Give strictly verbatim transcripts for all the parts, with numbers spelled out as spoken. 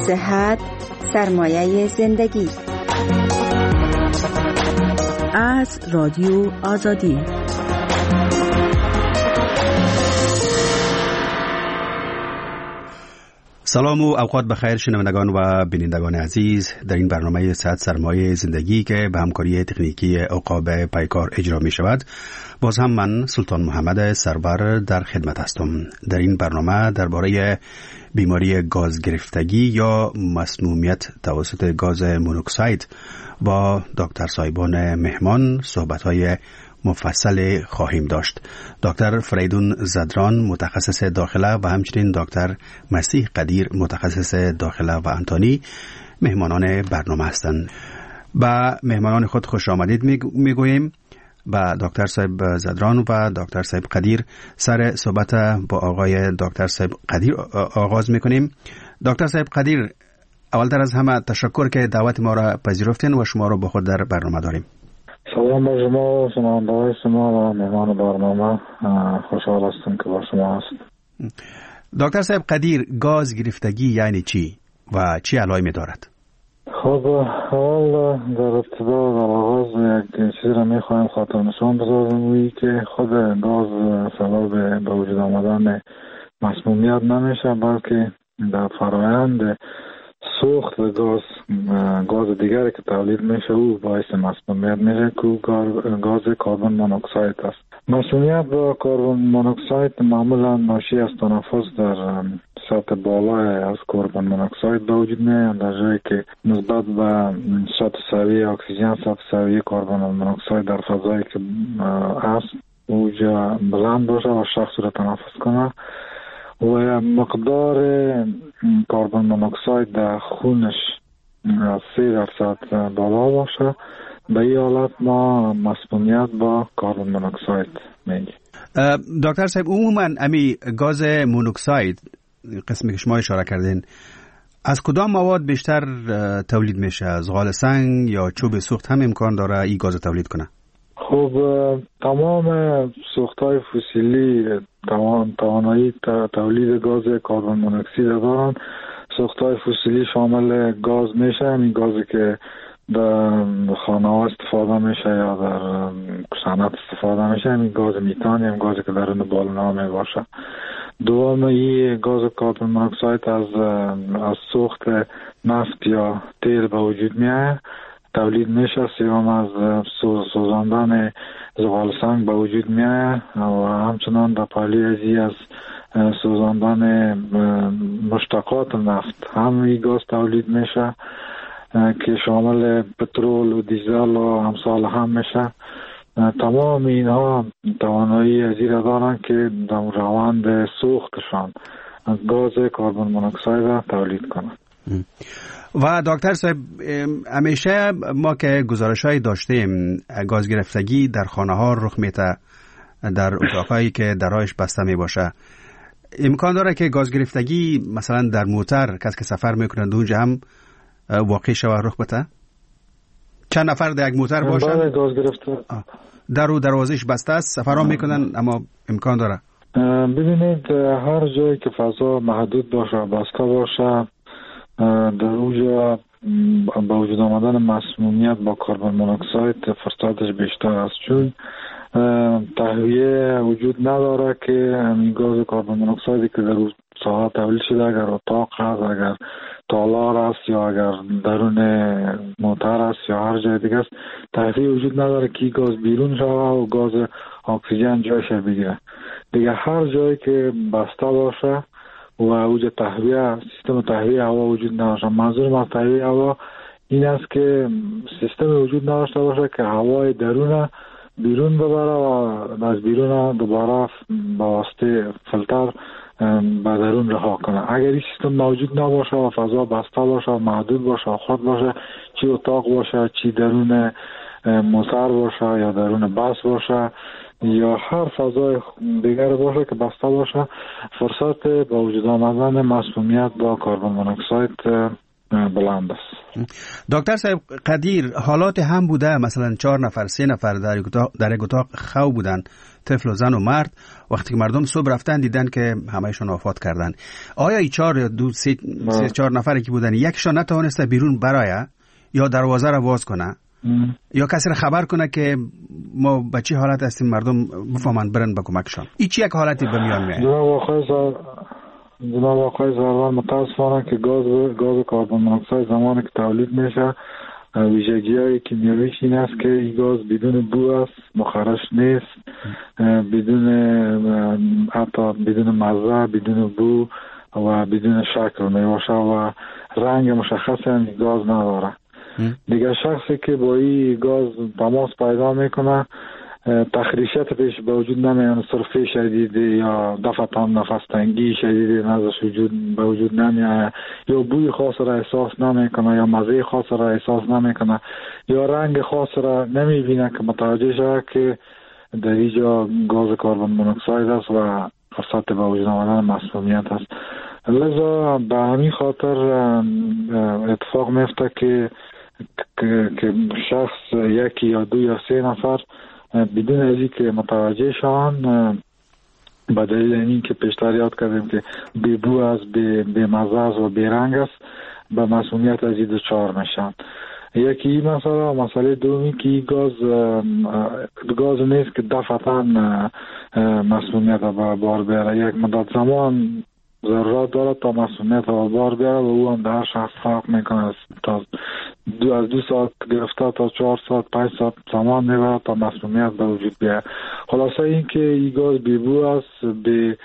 صحت سرمایه زندگی. از رادیو آزادی. سلام و اوقات بخیر شنوندگان و بینندگان عزیز. در این برنامه صحت سرمایه زندگی که به همکاری تکنیکی عقاب پیکار اجرا می شود، باز هم من سلطان محمد سرور در خدمت هستم. در این برنامه درباره بیماری گاز گرفتگی یا مسمومیت توسط گاز مونوکساید با دکتر صاحبان مهمان صحبت‌های مفصل خواهیم داشت. دکتر فریدون زدران متخصص داخله و همچنین دکتر مسیح قدیر متخصص داخله و انتانی مهمانان برنامه هستند. با مهمانان خود خوش آمدید میگوییم. با دکتر صاحب زدران و دکتر صاحب قدیر سر صحبت با آقای دکتر صاحب قدیر آغاز میکنیم. دکتر صاحب قدیر، اولتر از همه تشکر که دعوت ما را پذیرفتین و شما را با خود در برنامه داریم. سلام با شما، شنونده‌های شما و مهمان برنامه. خوشحال هستم که با شما هست. دکتر صاحب قدیر، گاز گرفتگی یعنی چی و چی علائمی دارد؟ خب اول در ابتدا در آغاز یک چیزی را میخوایم خاطر نشان بذارم، وی که خود گاز سبب به وجود آمدن مسمومیت نمیشه، بلکه در فرآیند سوخت گاز گاز دیگری که تولید میشه او باعث مسمومیت میشه که گاز کربن مونوکساید است. مسمومیت با کربن مونوکساید معمولا ناشی از تنفس در سطح بالای از کربن مونوکساید به وجود میاد، در جایی که نسبت به سطح سویه اکسیژن سطح سویه کربن مونوکساید در فضایی که است اوجا بلند باشه و شخص را تنفس کنه و مقدار کربن مونوکساید در خونش از سه درصد بالا باشه، به این حالت ما مسمومیت با کربن مونوکساید میگیم. دکتر صاحب، عموما امی گاز مونوکساید قسمی که شما اشاره کردین از کدام مواد بیشتر تولید میشه؟ از زغال سنگ یا چوب سوخت هم امکان داره این گاز تولید کنه؟ خب تمام سوخت‌های فسیلی تمام توانایی تولید گاز کربن مونوکسید دارن. سوخت‌های فسیلی شامل گاز میشه، این گازی که در خانه‌ها استفاده میشه یا در صنعت استفاده میشه، این گاز میتان، این گازی که درون بالون‌ها میباشه. دوم این گاز کربن مونوکساید از از سوخت نفت یا تیل به وجود میاد تولید میشه. سوم از سوزاندن زغال سنگ به وجود میاد و همچنان در پالی ازی از سوزاندن مشتقات نفت هم این گاز تولید میشه که شامل پترول و دیزل و امثال هم میشه. تمام اینها توانایی ازی را دارن که در روند سوختشان گاز کربن مونوکساید تولید کنند. و دکتر صاحب، همیشه ما که گزارش‌هایی داشتیم گاز گرفتگی در خانه‌ها رخ میده، در اتاقایی که درایش بسته می باشه. امکان داره که گاز گرفتگی مثلا در موتر کسی که سفر میکنند اونجا هم واقع شود رخ بده؟ چند نفر در یک موتر باشن گاز گرفته در و دروازش بسته است، سفر هم میکنن، اما امکان داره؟ ببینید هر جایی که فضا محدود باشه بسته باشه در اوجا با وجود آمدن مسمومیت با کربن مونوکساید فرصتش بیشتر است، چون تهویه وجود نداره که این گاز کربن مونوکسایدی که در ساحه تولید شده اگر اتاق هست، اگر تالار است یا اگر درون موتر است یا هر جای دیگه است، تهویه وجود نداره که گاز بیرون شده و گاز اکسیژن جایش بگیره. دیگه هر جایی که بسته باشه و اوج تهویه سیستم تهویه هوا وجود نداشته. منظورم از تهویه هوا این است که سیستم وجود نداشته باشه که هوای درون بیرون ببره و از بیرون دوباره با واسطه فیلتر به درون رها کنه. اگر این سیستم موجود نباشه و فضا بسته باشه و محدود باشه و خود باشه، چی اتاق باشه، چی درون موتر باشه یا درون بس باشه یا هر فضای دیگر باشه که بسته باشه، فرصت با وجود آمدن مسمومیت با کربن مونوکساید بلند است. دکتر صاحب قدیر، حالات هم بوده مثلا چهار نفر سه نفر در یک اتاق در یک اتاق خو بودن طفل و زن و مرد. وقتی که مردم صبح رفتن دیدن که همهشون وفات کردن. آیا این چهار یا دو سه, سه چهار نفری که بودن یکشون نتوانسته بیرون برایه یا دروازه را باز کنه ام. یا کسی را خبر کنه که ما به چه حالت هستیم، مردم بفهمن برن به کمکشان؟ این چه یک حالتی به میان میاد؟ جناب آقای زار جناب آقای زاروان، متاسفانه که گاز گاز کربن منوکساید زمانی که تولید میشه ویژگی های کیمیایی این است که این گاز بدون بو است، مخرش نیست، بدون حتی بدون مزه، بدون بو و بدون شکل میباشه و رنگ مشخصی هم گاز نداره. دیگه شخصی که با این گاز تماس پیدا میکنه تخریشات پیش به وجود نمیاد، سرفه شدید یا دفعتان نفس تنگی شدید نزدش وجود به وجود نمیاد، یا بوی خاص را احساس نمیکنه یا مزه خاص را احساس نمیکنه یا رنگ خاص را نمیبینه که متوجه شود که در اینجا گاز کربن منوکساید است و سطح به وجود آمدن مسمومیت است. لذا به همین خاطر اتفاق میفته که که شخص یکی یا دو یا سه نفر بدون از این که متوجه شوند به دلیل این که پیشتر یاد کردیم که بی بو است، بی مزه است و بی رنگ است به مسمومیت از این دچار میشن. یکی این مسئله و مسئله دومی که این گاز گاز نیست که دفعتا مسمومیت به بار بیاره، یک مدت زمان ضرورت داره تا مسئولیت به بار بیاره و او هم در شخص فرق میکنه. تا دو از دو ساعت گرفته تا چهار ساعت پنج ساعت زمان میبره تا مسئولیت به وجود بیاره. خلاصه این که این گاز بی بو است، بی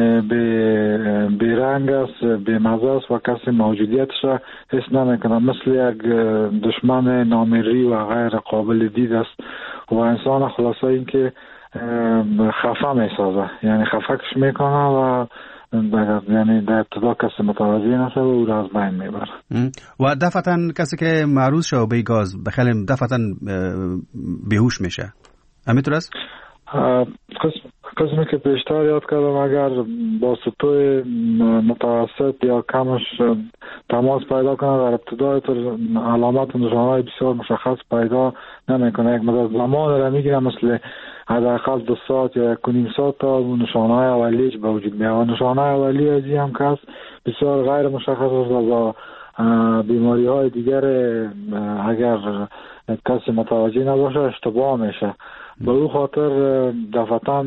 بی رنگ است، بی مزه است و کسی موجودیتش را حس نمیکنه، مثل یک دشمن نامری و غیر قابل دید است و انسان خلاصه این که خفه میسازه، یعنی خفکش میکنه و یعنی در ابتدا کسی متوجه نشه و او را از بین میبره. و دفعتا کسی که معروض شده به گاز بخیلی دفعتا بیهوش میشه، همینطور است؟ قسمی که پیشتر یاد کردم اگر با سطوح متوسط یا کمش تماس پیدا کنه در ابتدای علامات و نشانه‌های بسیار مشخص پیدا نمیکنه، یک مدت زمان را میگیره، مثل حداقل دو ساعت یا یک و نیم ساعت تا نشانه‌های اولیش به وجود میاد. نشانه‌های اولی از این هم که بسیار غیر مشخص است و بیماری های دیگر اگر کسی متوجه نباشه اشتباه میشه. به او خاطر دفعتاً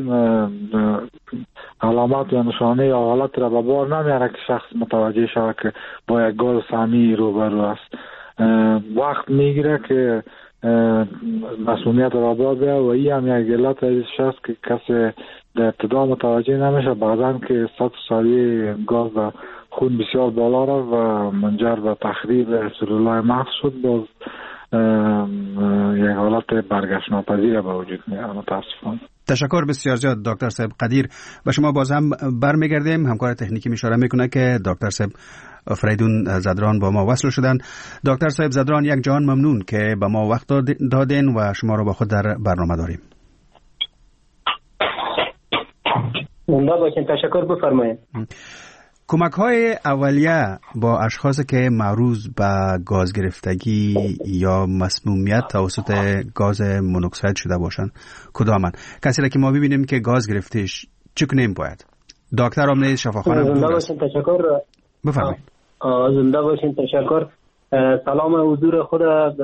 علامات یا نشانه یا حالت را به بار نمیاره که شخص متوجه شود که با یک گاز سمی روبرو است. وقت میگیره که مسئولیت را بار بیاره و این هم یک علت ازش است که کسی در ابتدا متوجه نمیشه، بعداً که سطح سریع گاز در خون بسیار بالا رفت و منجر به تخریب سلولای مغز شد، باز یک حالت برگشت ناپذیر به وجود میاد متاسفانه. تشکر بسیار زیاد دکتر صاحب قدیر. به شما باز هم برمیگردیم. همکار تکنیکی اشاره میکنه که دکتر صاحب فریدون زدران با ما وصل شدن. دکتر صاحب زدران، یک جهان ممنون که به ما وقت دادین و شما رو با خود در برنامه داریم. زنده باشین. تشکر، بفرمایید. کمک های اولیه با اشخاص که معروض به گاز گرفتگی یا مسمومیت توسط گاز مونوکساید شده باشند کدامن؟ کسی را که ما ببینیم که گاز گرفتهش چه کنیم باید؟ دکتر هم نیست، شفاخانه بود. زنده باشین. تشکر. بفرمایید. زنده باشین. تشکر. سلام حضور خود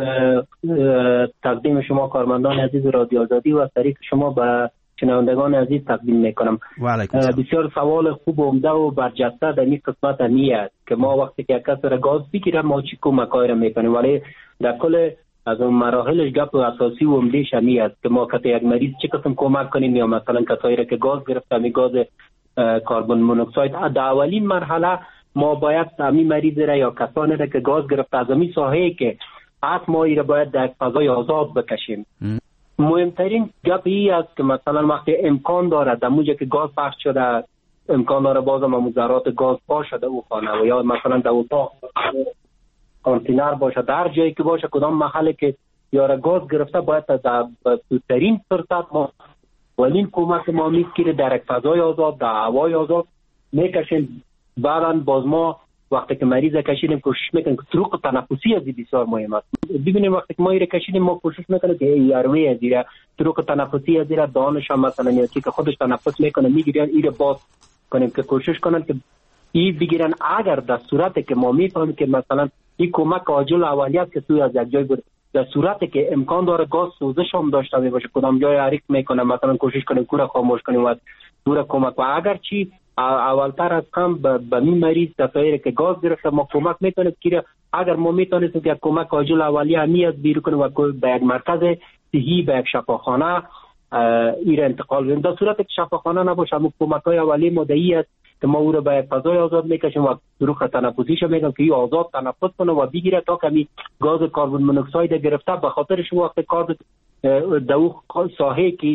تقدیم شما کارمندان عزیز رادیو آزادی و طریق شما به شنوندگان عزیز تقدیم میکنم. بسیار سوال خوب و عمده و برجسته در این قسمت همی است که ما وقتی که کسی را گاز بگیره ما چی کمک‌های را میکنیم، ولی در کل از اون مراحلش گپ اساسی و عمده‌اش همی است که ما کسی یک مریض چه قسم کمک کنیم، یا مثلا کسایی را که گاز گرفته می گاز کربن مونوکساید در اولین مرحله ما باید همین مریض را یا کسانی را که گاز گرفته از همین ساحه‌ای که از ما را باید در فضای آزاد بکشیم. مهمترین گپ این است که مثلا وقتی امکان داره در موجه که گاز پخش شده امکان داره بازم مزرات گاز باشه در او خانه و یا مثلا در اتاق کانتینر باشه، در جایی که باشه کدام محله که یاره گاز گرفته باید در بهترین فرصت ما ولین کمک ما میگیره در یک فضای آزاد در هوای آزاد میکشیم. بعدا باز ما وقتی که مریض کشیدیم کوشش میکنیم که طرق تنفسی از بسیار مهم است. ببینیم وقتی که ما ایره کشیدیم ما کوشش میکنیم که ایروی از ایره طرق تنفسی از ایره دانش هم مثلا یا که خودش تنفس میکنه میگیرن ایره باز کنیم که کوشش کنن که ای بگیرن. اگر در صورتی که ما میفهمیم که مثلا این کمک عاجل اولیت که توی از یک جای بود، در صورتی که امکان داره گاز سوزش هم داشته باشه کدام جای حریق میکنه مثلا کوشش کنیم کور خاموش کنیم و دور کمک. و اگر چی اولتر از کم به می مریض دفعه که گاز گرفته ما کمک میکنیم که اگر ما میتونستیم که کمک عاجل اولیه همیت بیرون کنیم و به یک مرکز صحی به یک شفاخانه ایره انتقال بدیم. در صورتی که شفاخانه نباشه ما کمک های اولیه مدعی است که ما او رو به فضای آزاد میکشیم و طرق تنفسیش میگم که این آزاد تنفس کنه و بگیره تا کمی گاز کربن مونوکساید گرفته. به خاطر شما وقت کار دو ساحه که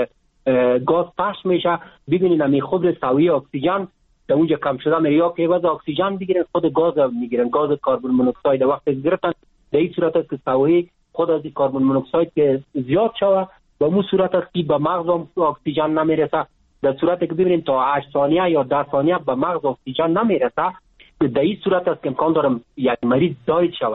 گاز پخش میشه ببینید همی خود سویه اکسیژن در اونجا کم شده میره یا که واسه اکسیژن بگیرن خود گاز میگیرن گاز کربن مونوکساید وقتی گرفتن در این صورت است که سویه خود از کربن مونوکساید که زیاد شوه و مو صورت است که به مغز اکسیژن نمیرسه. در صورتی که ببینیم تا هشت ثانیه یا ده ثانیه به مغز اکسیژن نمیرسه در این صورت است که امکان دارم یک مریض زایید شوه.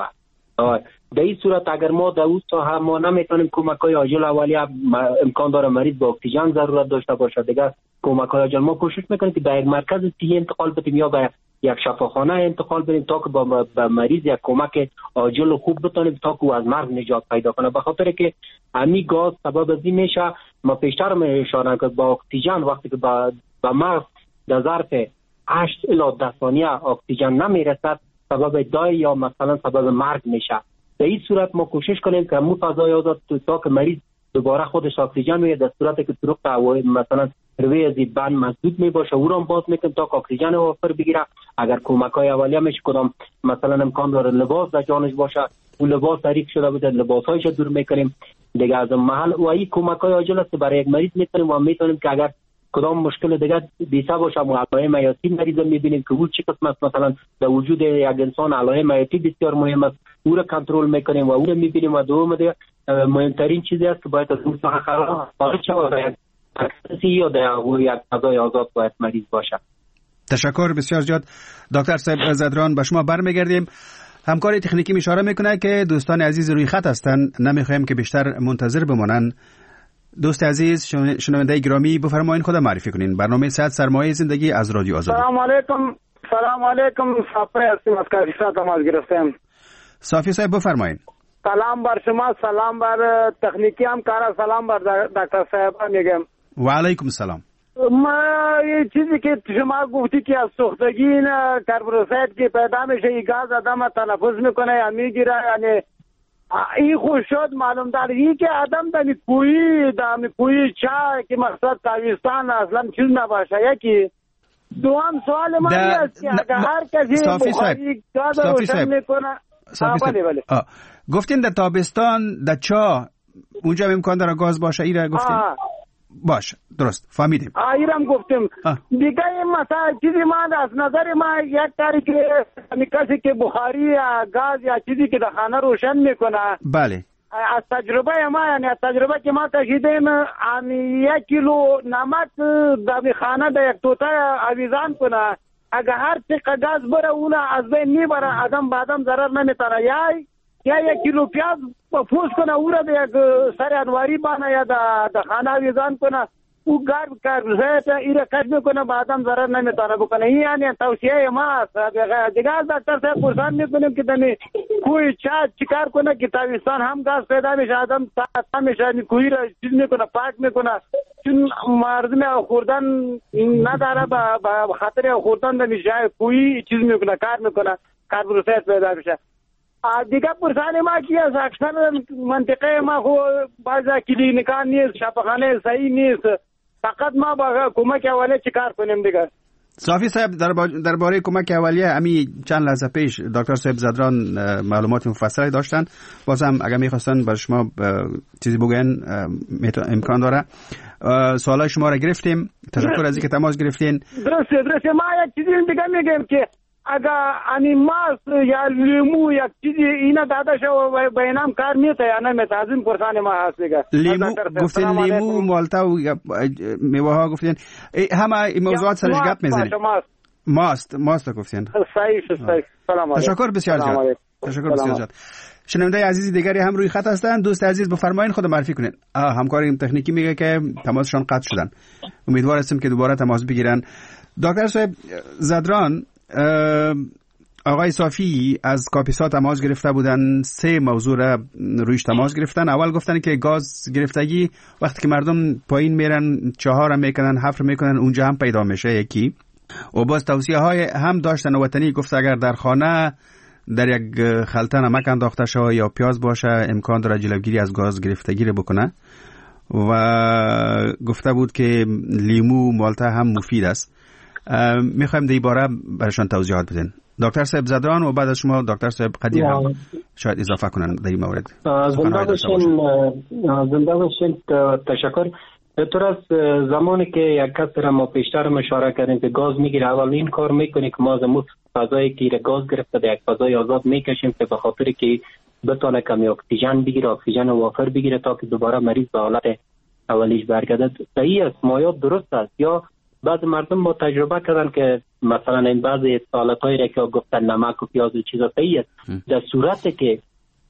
در این صورت اگر ما در اون ساحه ما نمیتونیم کمک های عاجل اولیه امکان داره مریض با اکسیژن ضرورت داشته باشه دیگه کمک های عاجل ما کوشش میکنیم که به یک مرکز صحی انتقال بدیم یا به یک شفاخانه انتقال بدیم تا که با مریض یک کمک عاجل خوب بتونیم تا که از مرگ نجات پیدا کنه. به خاطر که همین گاز سبب از این میشه ما پیشتر می اشاره که با اکسیژن وقتی که به مغز در ظرف هشت الی ده ثانیه اکسیژن نمیرسد سبب دای یا مثلا سبب مرگ میشه. در این صورت ما کوشش کنیم که مو فضای آزاد تا که مریض دوباره خودش اکسیژن میگیره در صورتی که طرق هوایی مثلا روی از بند مسدود می باشه او را باز میکنیم تا که اکسیژن وافر بگیره. اگر کمک های اولیه میشه کدام مثلا امکان داره لباس در جانش باشه اون لباس حریق شده بوده لباس هایش دور میکنیم دیگه از محل و این کمک های عاجل است برای یک مریض میتونیم و میتونیم که اگر کدام مشکل دیگه بیسه باشه علائم حیاتی مریض میبینیم که او چه قسم است مثلا در وجود یک انسان علائم حیاتی بسیار مهم است او را کنترل میکنیم و او را میبینیم. و دوم دیگه مهمترین چیزی است که باید از اون ساحه خارج شود تاکسی یا در یک فضای آزاد باید مریض باشه. تشکر بسیار زیاد دکتر صاحب زدران. به شما برمیگردیم. همکار تکنیکی اشاره میکنه که دوستان عزیز روی خط هستند نمیخوایم که بیشتر منتظر بمانن. دوست عزیز شنونده گرامی بفرمایید خود معرفی کنین. برنامه صد سرمایه زندگی از رادیو آزادی. سلام علیکم. سلام علیکم. صافی هستیم از کافی تماس گرفتیم. صافی صاحب بفرمایید. سلام بر شما، سلام بر تکنیکی همکارا، سلام بر دکتر صاحب میگم. و علیکم السلام. ما یه چیزی که شما گفتی که از سوختگی کربوروسید که پیدا میشه این گاز آدم تنفس میکنه یا میگیره یعنی این خوش شد معلوم داره ای که آدم دمی کویی دمی کویی چای که مقصد تاویستان اصلا چیز نباشه. یکی دوام سوال من است که اگر هر کسی بخوایی گاز روشن میکنه بله بله گفتین در تابستان در چا اونجا امکان داره گاز باشه ایره گفتین باش درست فهمیدیم. ایرم گفتیم دیگه این مثلا چیزی من از نظر من یک کاری که کسی که بخاری یا گاز یا چیزی که در خانه روشن میکنه بله از تجربه ما یعنی از تجربه که ما کشیدیم امی یک کیلو نمک در خانه در یک توته آویزان کنه اگر هر چقدر گاز بره اون از بین میبره آدم با آدم ضرر نمیتونه. یا یا یک کیلو پیاز پوست کنه او را به یک سر انواری بانه یا در خانه آویزان کنه او گرم کرد ایره کش میکنه با آدم ضرر نمیتونه بکنه. این یعنی توصیه ما است. دیگه از دکتر صاحب پرسان میکنیم که دمی کوی چا چیکار کنه که تاویستان هم گاز پیدا میشه آدم تا میشه کوی را چیز میکنه پاک میکنه چون مردم خوردن نداره با خاطر خوردن دمی جای کوی چیز میکنه کار میکنه کربوروسید پیدا میشه. دیگه پرسان ما کی است اکثر منطقه ما خو بعضا کلینیکان نیست شفاخانه صحیح نیست فقط ما با کمک اولیه چیکار کنیم دیگه. صافی صاحب درباره کمک اولیه امی چند لحظه پیش دکتر صاحب زدران معلومات مفصلی داشتن بازم اگر میخواستن برای شما چیزی بگن امکان داره. سوالای شما را گرفتیم. تشکر از اینکه تماس گرفتین. درسته درسته ما یک چیزی دیگه میگم که اگر انیماس یا لیمو یا چیزی اینا داده شو بینام کار میته یا نمیته از این پرسان ما هست دیگه. لیمو گفتین لیمو مالتا و میوه ها گفتین همه این موضوعات سرش گپ میزنیم. ماست ماست گفتین. صحیح صحیح. سلام علیکم. تشکر بسیار زیاد. تشکر بسیار زیاد. شنونده عزیز دیگری هم روی خط هستند. دوست عزیز بفرمایید خود معرفی کنین. همکاریم تکنیکی میگه که تماسشان قطع شدن. امیدوار هستیم که دوباره تماس بگیرن. دکتر صاحب زدران، آقای صافی از کاپیسا تماس گرفته بودن، سه موضوع را رویش تماس گرفتن. اول گفتن که گاز گرفتگی وقتی که مردم پایین میرن چهار میکنن، حفر میکنن، اونجا هم پیدا میشه یکی. و باز توصیه های هم داشتن وطنی، گفت اگر در خانه در یک خلطه نمک انداخته شود یا پیاز باشه امکان داره جلوگیری از گاز گرفتگی رو بکنه. و گفته بود که لیمو مالته هم مفید است. میخوایم در این باره برشان توضیحات بدین دکتر صاحب زدران، و بعد از شما دکتر صاحب قدیر هم شاید اضافه کنن در این مورد. زنده باشین، زنده باشین. تشکر. طور از زمانی که یک کس را ما پیشتر مشاره کردیم که گاز میگیره، اولین کار میکنیم که ما از اون فضایی که گاز گرفته در یک فضای آزاد میکشیم که به خاطر که بتونه کمی اکسیژن بگیره، اکسیژن وافر بگیره تا که دوباره مریض به حالت اولیش برگردد. صحیح است، مایات درست است. یا بعض مردم ما تجربه کردن که مثلا این بعضی سالتایی را که گفتن نمک و پیاز و چیزا صحیح است. در صورتی که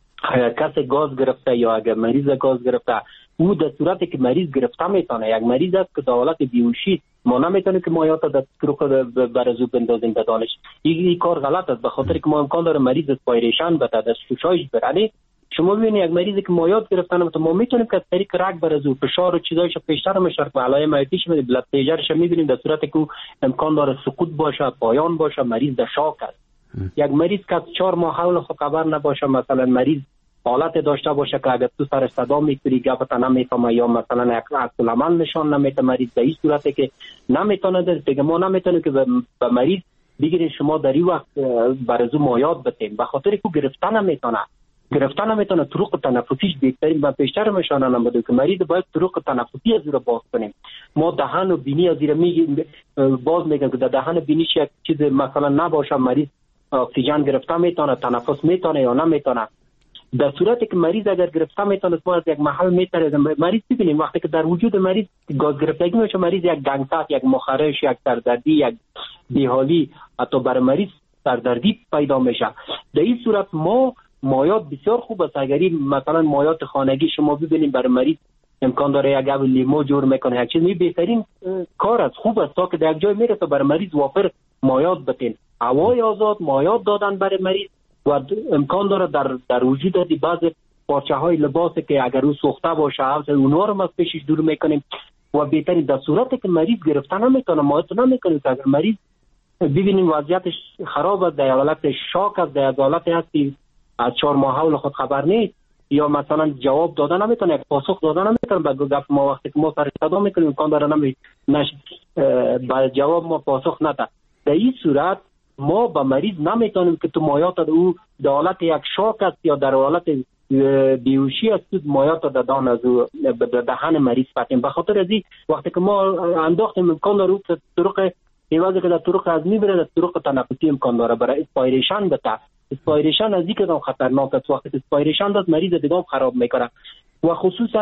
کس گاز گرفته یا اگر مریض گاز گرفته، او در صورتی که مریض گرفته میتونه، یک مریض است که در حالت بیهوشی، ما نمیتونیم که مایات در طرق برزو بندازیم بدانش. این کار غلط است، به خاطر که ما امکان داره مریض اسپایریشن بده، در شوشایش بره. شما ببینید یک مریضی که مایات گرفتن، ما میتونیم که از طریق رگ برزو فشار و چیزایش پیشتر مشارک و علائم حیاتیش میبینیم، بلاد پریشرش میبینیم، در صورتی که امکان داره سقوط باشه، پایان باشه، مریض در شاک است. یک مریض که از چهار ماه حول خود خبر نباشه، مثلا مریض حالت داشته باشه که اگر تو سر صدا میکنی گفت نمیفهمه یا مثلا یک عکس العمل نشان نمیده مریض، در این صورتی که نمیتونه بگه ما نمیتونیم که به مریض بگیریم شما در این وقت برزو مایات بتیم، به خاطر که گرفتن نمیتونه گرفتن نمیتونه طرق تنفسیش بهترین و پیشتر نشانه نمیده که مریض باید طرق تنفسی از رو باز کنیم. ما دهن و بینی از رو میگیم باز میگم که در دهن بینیش یک چیز مثلا نباشه، مریض اکسیژن گرفته میتونه، تنفس میتونه یا نمیتونه. در صورتی که مریض اگر گرفته میتونه ما از یک محل میتره مریض ببینیم وقتی که در وجود مریض گاز گرفتگی میشه، مریض یک گنگسات، یک مخارش، یک سردردی، یک بیحالی، حتی برای مریض سردردی پیدا میشه. در این صورت ما مایات بسیار خوب است. اگری مثلا مایات خانگی شما ببینیم برای مریض امکان داره یک اب لیمو جور میکنه، یک چیز می بهترین کار است، خوب است تا که در یک جای میرسه برای مریض وافر مایات بتین. هوای آزاد مایات دادن برای مریض و امکان داره در در وجود دی بعض پارچه های لباسی که اگر او سوخته باشه اونها رو از پیشش دور میکنیم و بهترین در صورتی که مریض گرفتن نمیکنه مایات نمیکنه. اگر مریض ببینیم وضعیتش خراب است، در حالت شاک است، در حالت هستی از چهار ماه حول خود خبر نیست یا مثلا جواب دادن نمیتونه، یک پاسخ دادن نمیتونه، به گفت ما وقتی که ما سر صدا میکنیم امکان داره نمی نش با جواب ما پاسخ نده. در این صورت ما با مریض نمیتونیم که تو مایات او در حالت یک شاک است یا در حالت بیهوشی است مایات دادن از دهن مریض فتیم. به خاطر از این وقتی که ما انداختیم امکان داره که طرق ایوازی که در طرق هضمی بره، در طرق تنفسی امکان داره برای اسپایریشن بده. اسپایریشن از اینکه هم خطرناک است، وقتی اسپایریشن داد مریض دیگه هم خراب میکنه. و خصوصا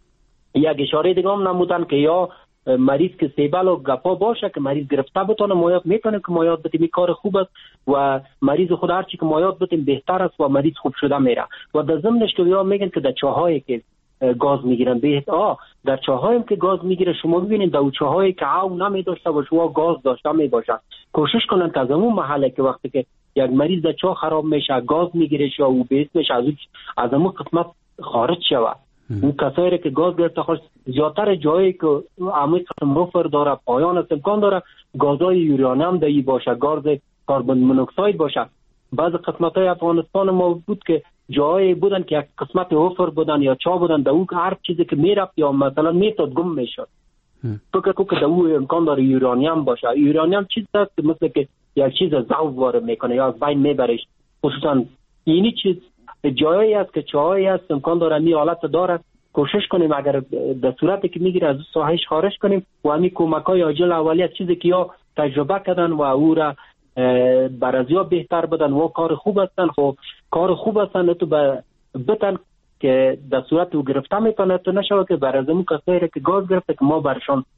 یک اشاره دیگه هم نمودن که یا مریض که سیبل و گپا باشه که مریض گرفته بتونه مایات میتونه که مایات بتیم، کار خوب است و مریض خود هرچی که مایات بتیم بهتر است و مریض خوب شده میره. و در ضمنش که یا میگن که در چاهایی که گاز میگیرن بهت آ در چاهایی که گاز میگیره شما ببینید در چاهایی که او نمیداشته باشه و گاز داشته میباشه کوشش کنن که از اون محله که وقتی که یک مریض در چاه خراب میشه گاز میگیره یا او به اسمش از از اون قسمت خارج شود. اون کسایی که گاز گرفته خواست زیادتر جایی که عمیق مفر داره پایان است امکان داره گازهای یورانیم دایی باشه، گاز کربن مونوکساید باشه. بعض قسمت های افغانستان ما بود که جایی بودن که یک قسمت حفر بودن یا چاه بودن در اون هر چیزی که میرفت یا مثلا میتاد گم میشد. فکر کنم که در اون امکان داره یورانیم باشه. یورانیم چیز است مثل که یک چیز ضعف وارد میکنه یا از بین میبرش. خصوصا اینی چیز جایی است که چاهایی است امکان داره می حالت داره. کوشش کنیم اگر در صورتی که میگیره از ساحش خارج کنیم و همین کمک‌های عاجل اولیه چیزی که یا تجربه کردن و او را برازیا بهتر بدن و کار خوب هستن. خب کار خوب هستن تو بتن که در صورت او گرفته میتونه تو نشوه که برازمون کسایی که گاز گرفته که ما برشان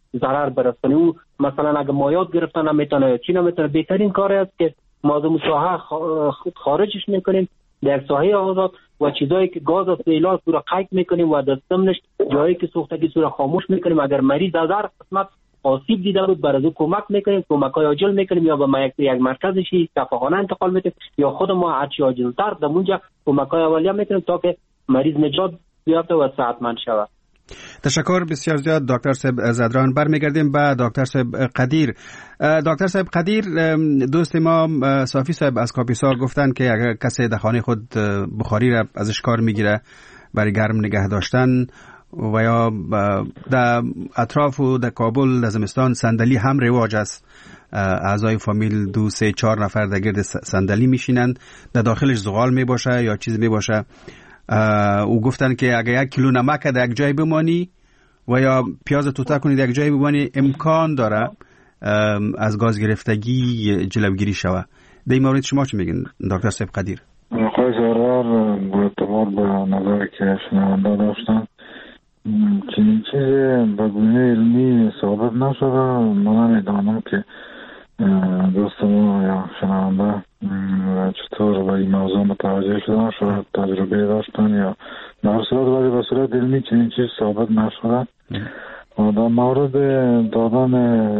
ضرر برسونه. او مثلا اگه مایات گرفتن نمیتونه یا چی نمیتونه، بهترین کار است که ما از اون ساحه خارجش میکنیم در ساحه آزاد و چیزایی که گاز است علاج سورا قید میکنیم و دستمنش جایی که سوختگی سورا خاموش میکنیم. اگر مریض از هر قسمت آسیب دیده بود برای او کمک میکنیم، کمک های عاجل میکنیم، یا به یک یک مرکزشی شفاخانه انتقال میدیم یا خود ما هرچی عاجل‌تر در اونجا کمک های اولیه میکنیم تا که مریض نجات بیافته و صحتمند شود. تشکر بسیار زیاد دکتر صاحب زدران. برمیگردیم به دکتر صاحب قدیر. دکتر صاحب قدیر، دوست ما صافی صاحب از کاپیسا گفتن که اگر کسی در خانه خود بخاری را ازش کار میگیره برای گرم نگه داشتن و یا در اطراف و در کابل در زمستان صندلی هم رواج است، اعضای فامیل دو سه چهار نفر در گرد صندلی میشینند، در داخلش زغال می باشه یا چیز می باشه. او گفتن که اگر یک کیلو نمک در یک جای بمانی و یا پیاز توته کنی در یک جای بمانی امکان داره از گاز گرفتگی جلوگیری شود. در این مورد شما چی میگین دکتر صاحب قدیر؟ آقای زرار با اعتبار به نظر که شنونده داشتن، چنین چیز به گونه علمی ثابت نشده. من نمیدانم که دوست ما یا شنونده چطور به این موضوع متوجه شدن، شاید تجربه داشتن یا در صورت ولی به صورت علمی چنین چیز ثابت نشده. و در مورد دادن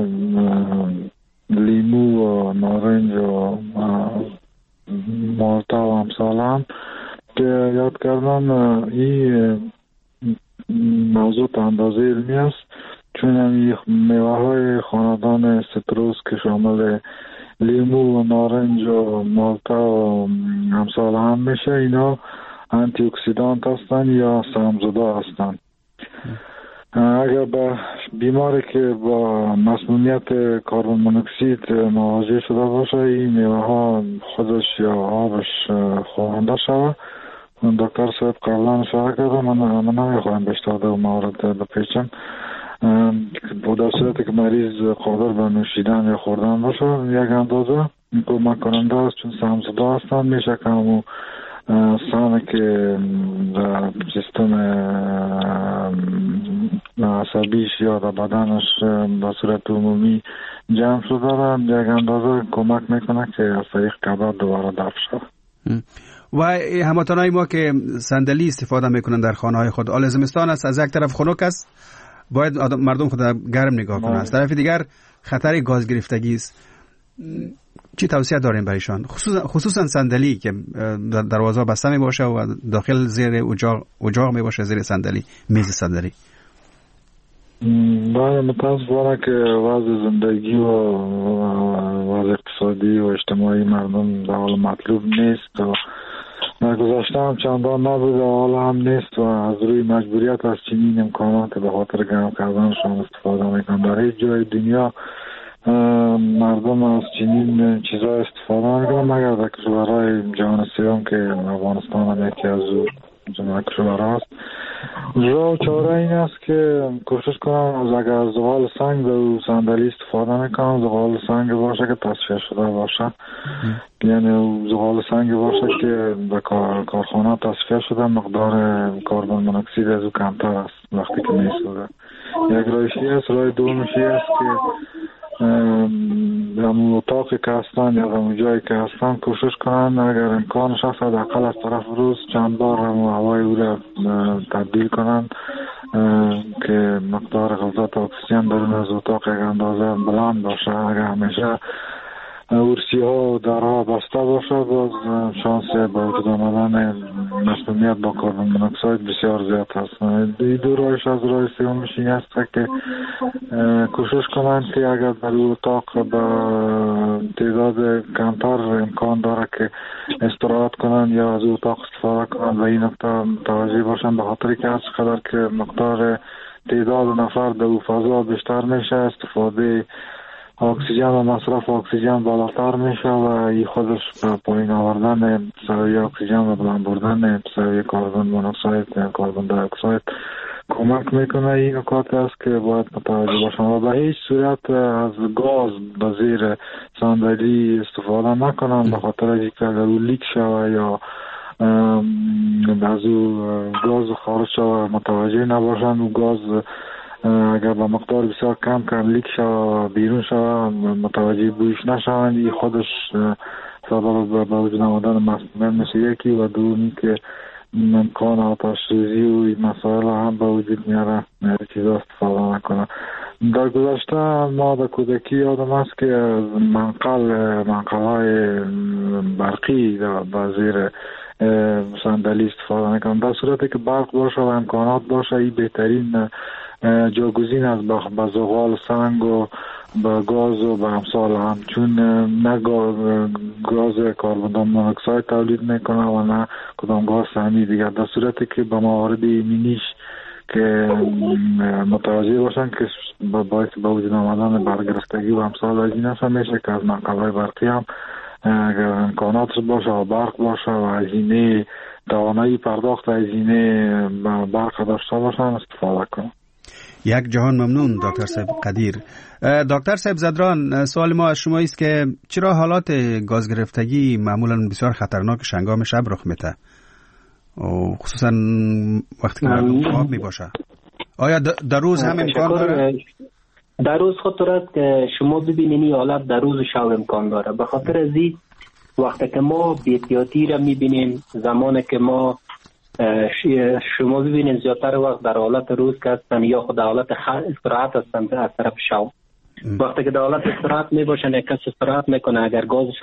لیمو و نارنج و مالتا و امثال هم که یاد کردن، این موضوع تا اندازه علمی است، چون این میوه های خاندان ستروس که شامل لیمو و نارنج و مالتا و امثال هم میشه، اینا آنتی اکسیدانت هستن یا سمزده هستن. اگر به بیماری که با مسمومیت کربن مونوکسید مواجه شده باشه، این میوه ها خودش یا آبش خوانده شود. دکتر صاحب قبلا اشاره کرده، من من نمیخوایم بیشتر در مورد بپیچم. در صورتی که مریض قادر به نوشیدن یا خوردن باشه یک اندازه کمک کننده است، چون سمزده هستن. میشه که همون سانه که در سیستم عصبیش یا در بدنش به صورت عمومی جمع شده و یک اندازه کمک میکنه که از طریق کبد دوباره دفع شد. و هموطنای ما که صندلی استفاده میکنن در خانه های خود، آل زمستان است، از یک طرف خنک است، باید مردم خود گرم نگاه کنند، از طرف دیگر خطر گاز گرفتگی است. چی توصیه داریم برایشان، خصوصا خصوصا صندلی که دروازه بسته می باشه و داخل زیر اجاق اجاق می باشه، زیر صندلی، میز صندلی؟ بله، متاسفانه که وضع زندگی و وضع اقتصادی و اجتماعی مردم در حال مطلوب نیست و در گذشته هم چندان نبوده، حالا هم نیست و از روی مجبوریت از چنین امکانات به خاطر گرم کردنشان استفاده میکنن. در هیچ جای دنیا مردم از چنین چیزا استفاده میکنن مگر در کشورهای جهان سوم که افغانستان هم یکی از جمعه کشورها است. راه و چاره این است که کوشش کنم اگر از زغال سنگ در صندلی استفاده میکنم، زغال سنگ باشه که تصفیه شده باشه، یعنی زغال سنگ باشه که به کارخانه تصفیه شده، مقدار کربن مونوکسید از او کمتر است وقتی که میسوزه. یک راهشی است. راه دومشی است که در اتاقی که هستن یا در جایی که هستن کوشش کنن اگر امکانش هست حداقل از طرف روز چند بار هوای او را تبدیل کنن که مقدار غلظت اکسیژن درون از اتاق یک اندازه بلند باشه. اگر همیشه ارسی ها و درها بسته باشه، باز شانس با وجود آمدن مسمومیت با کربن مونوکسید بسیار زیاد هست. این دو راهش از راه سومش این است که کوشش کنند که اگر در اتاق به تعداد کمتر امکان داره که استراحت کنند یا از اتاق استفاده کنند و این نکته توجه باشند، به خاطر که هر چقدر که مقدار تعداد نفر در فضا بیشتر میشه، استفاده اکسیژن و مصرف اکسیژن بالاتر میشه و این خودش به پایین آوردن سویه اکسیژن و بلند بردن سویه کربن مونوکسید یا کربن دی اکساید کمک میکنه. این نکات است که باید متوجه باشم و به هیچ صورت از گاز به زیر صندلی استفاده نکنم، به خاطر اینکه اگر او لیک شوه یا از او گاز خارج شوه متوجه نباشن، او گاز اگر به مقدار بسیار کم کم لیک شود بیرون شود متوجه بویش نشوند این خودش سبب به وجود آمدن مسمومیت میشه یکی و دومی که امکان آتش سوزی و این مسائل هم به وجود میاره چیزا استفاده نکنه. در گذشته ما در کودکی یادم است که منقل منقل‌های برقی در زیر صندلی استفاده میکنم. در صورتی که برق باشه و امکانات باشه این بهترین جاگزین از به زغال سنگ و به گاز و به امثال هم، چون نه گاز کاربن دی اکساید تولید میکنه و نه کدام گاز سمی دیگر. در صورتی که به موارد مینیش که متوجه باشن که باعث به وجود آمدن برگرفتگی و امثال از این هست میشه که از منقل‌های برقی هم اگر امکانات باشه و برق باشه و هزینه توانایی پرداخت هزینه برق داشته باشن استفاده کنن. یک جهان ممنون دکتر صاحب قدیر. دکتر صاحب زدران، سوال ما از شما است که چرا حالات گاز گرفتگی معمولا بسیار خطرناک هنگام شب رخ میده و خصوصا وقتی که مردم خواب می باشه؟ آیا در روز هم امکان داره؟ در روز خطرات که شما ببینید این حالت در روز شب امکان داره. به خاطر از این وقتی که ما بی‌احتیاطی را میبینیم، زمانی که ما شما ببینید زیادتر وقت در حالت روز که هستن یا خود در حالت استراحت هستن از طرف شب. وقتی که در حالت استراحت می باشن یک کس استراحت میکنه، اگر گازش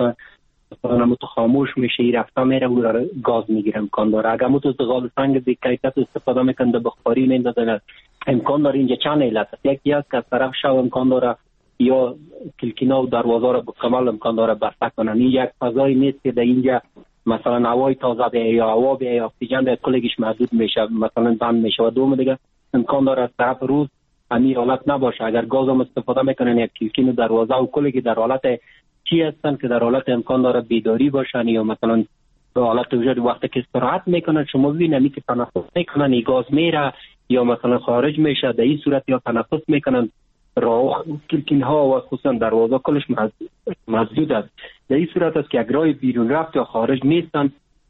متو خاموش میشه ای رفته میره و گاز میگیره امکان داره. اگر متو زغال سنگ به کیفیت استفاده میکنه بخاری میندازه امکان داره. اینجا چند علت است. یکی است که از طرف شب امکان داره یا کلکینا و دروازه را کامل امکان داره بسته کنن. این یک فضای نیست که در اینجا مثلا هوای تازه به یا هوا به یا اکسیژن به کلگیش محدود میشه مثلا بند میشه. و دوم دیگه امکان داره از طرف روز همین حالت نباشه. اگر گاز هم استفاده میکنن یک کلکین دروازه و کلگی در حالت چی هستن که در حالت امکان داره بیداری باشن یا مثلا به حالت وجود وقتی که استراحت میکنن شما ببینید که تنفس میکنن این گاز میره یا مثلا خارج میشه. در این صورت یا تنفس میکنن راه کلکین ها و خصوصا دروازه کلش مسدود است. در این صورت است که یک راه بیرون رفت یا خارج نیستن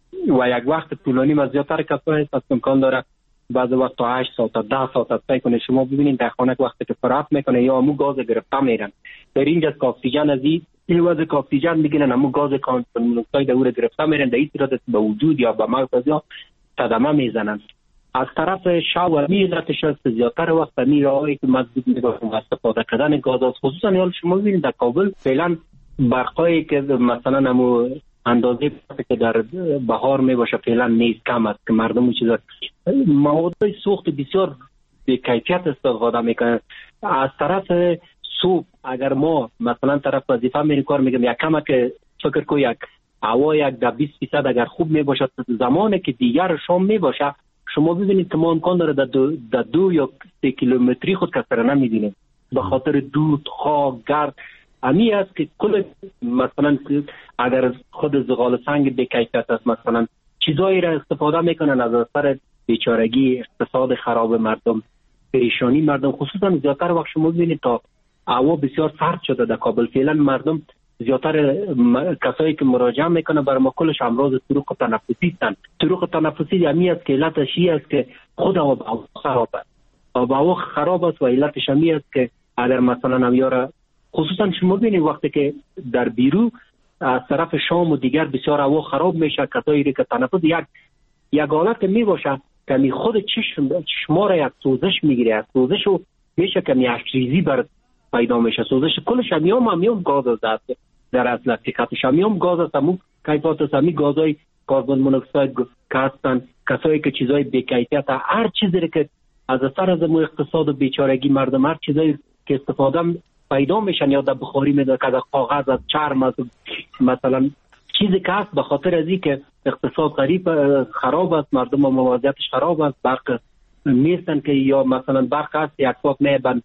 و یک وقت طولانی و زیادتر کسایی هست امکان داره بعض وقت تا هشت ساعت تا ده ساعت است کنه. شما ببینید در خانه وقتی که استراحت میکنه یا همون گاز گرفته میرن در اینجا که اکسیژن از این واسه که اکسیژن میگیرن همون گاز کاربن مونوکساید او رو گرفته میرن در این صورت به وجود یا به مغز یا صدمه میزنن. از طرف شب و میلتش است زیادتر وقت میراهایی که مسدود میباشن استفاده کردن گاز است. خصوصا حال شما ببینید در کابل فعلا برقایی که مثلا همو اندازه که در بهار میباشه فعلا نیست، کم است که مردم چیزا مواد سوخت بسیار به کیفیت استفاده میکنن. از طرف صبح اگر ما مثلا طرف وظیفه میری کار میگم یک کمه که فکر کو یک هوا یک در بیست فیصد اگر خوب میباشه زمانی که دیگر شام میباشه شما ببینید که ما امکان داره در دو, در دو یا سه کیلومتری خود کسر نمیدینیم به خاطر دود خاک گرد. امی است که کل مثلا اگر خود زغال سنگ به کیفیت است مثلا چیزایی را استفاده میکنن از اثر بیچارگی اقتصاد خراب مردم پریشانی مردم. خصوصا زیادتر وقت شما ببینید تا هوا بسیار سرد شده در کابل فعلا مردم زیادتر کسایی که مراجعه میکنه بر ما کلش امراض طرق تنفسی هستند. طرق تنفسی همی است که علتش این است که خود هوا خراب است. هوا خراب است و علتش همی است که اگر مثلا همیاره خصوصا شما ببینید وقتی که در بیرو از طرف شام و دیگر بسیار هوا خراب میشه کسایی که تنفس یک یک حالت میباشه که می خود چشم چشما را یک سوزش میگیره. از سوزش میشه که می اشریزی بر پیدا میشه. سوزش کلش همیام همیام گاز است در اصل حقیقتش همیام گاز است. همون کیفیت است همی گازهای کاربن مونوکساید که هستن کسایی که چیزای بی‌کیفیت هر چیزی که از اثر از اقتصاد و بیچارگی مردم هر چیزایی که استفاده پیدا میشن یا در بخاری میده که از کاغذ از چرم از مثلا چیزی که هست به خاطر از این که اقتصاد غریب خراب است مردم موازیتش خراب است برق نیستن که یا مثلا برق هست یک وقت میبند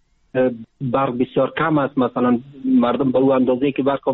برق بسیار کم است مثلا مردم به اون اندازه که برق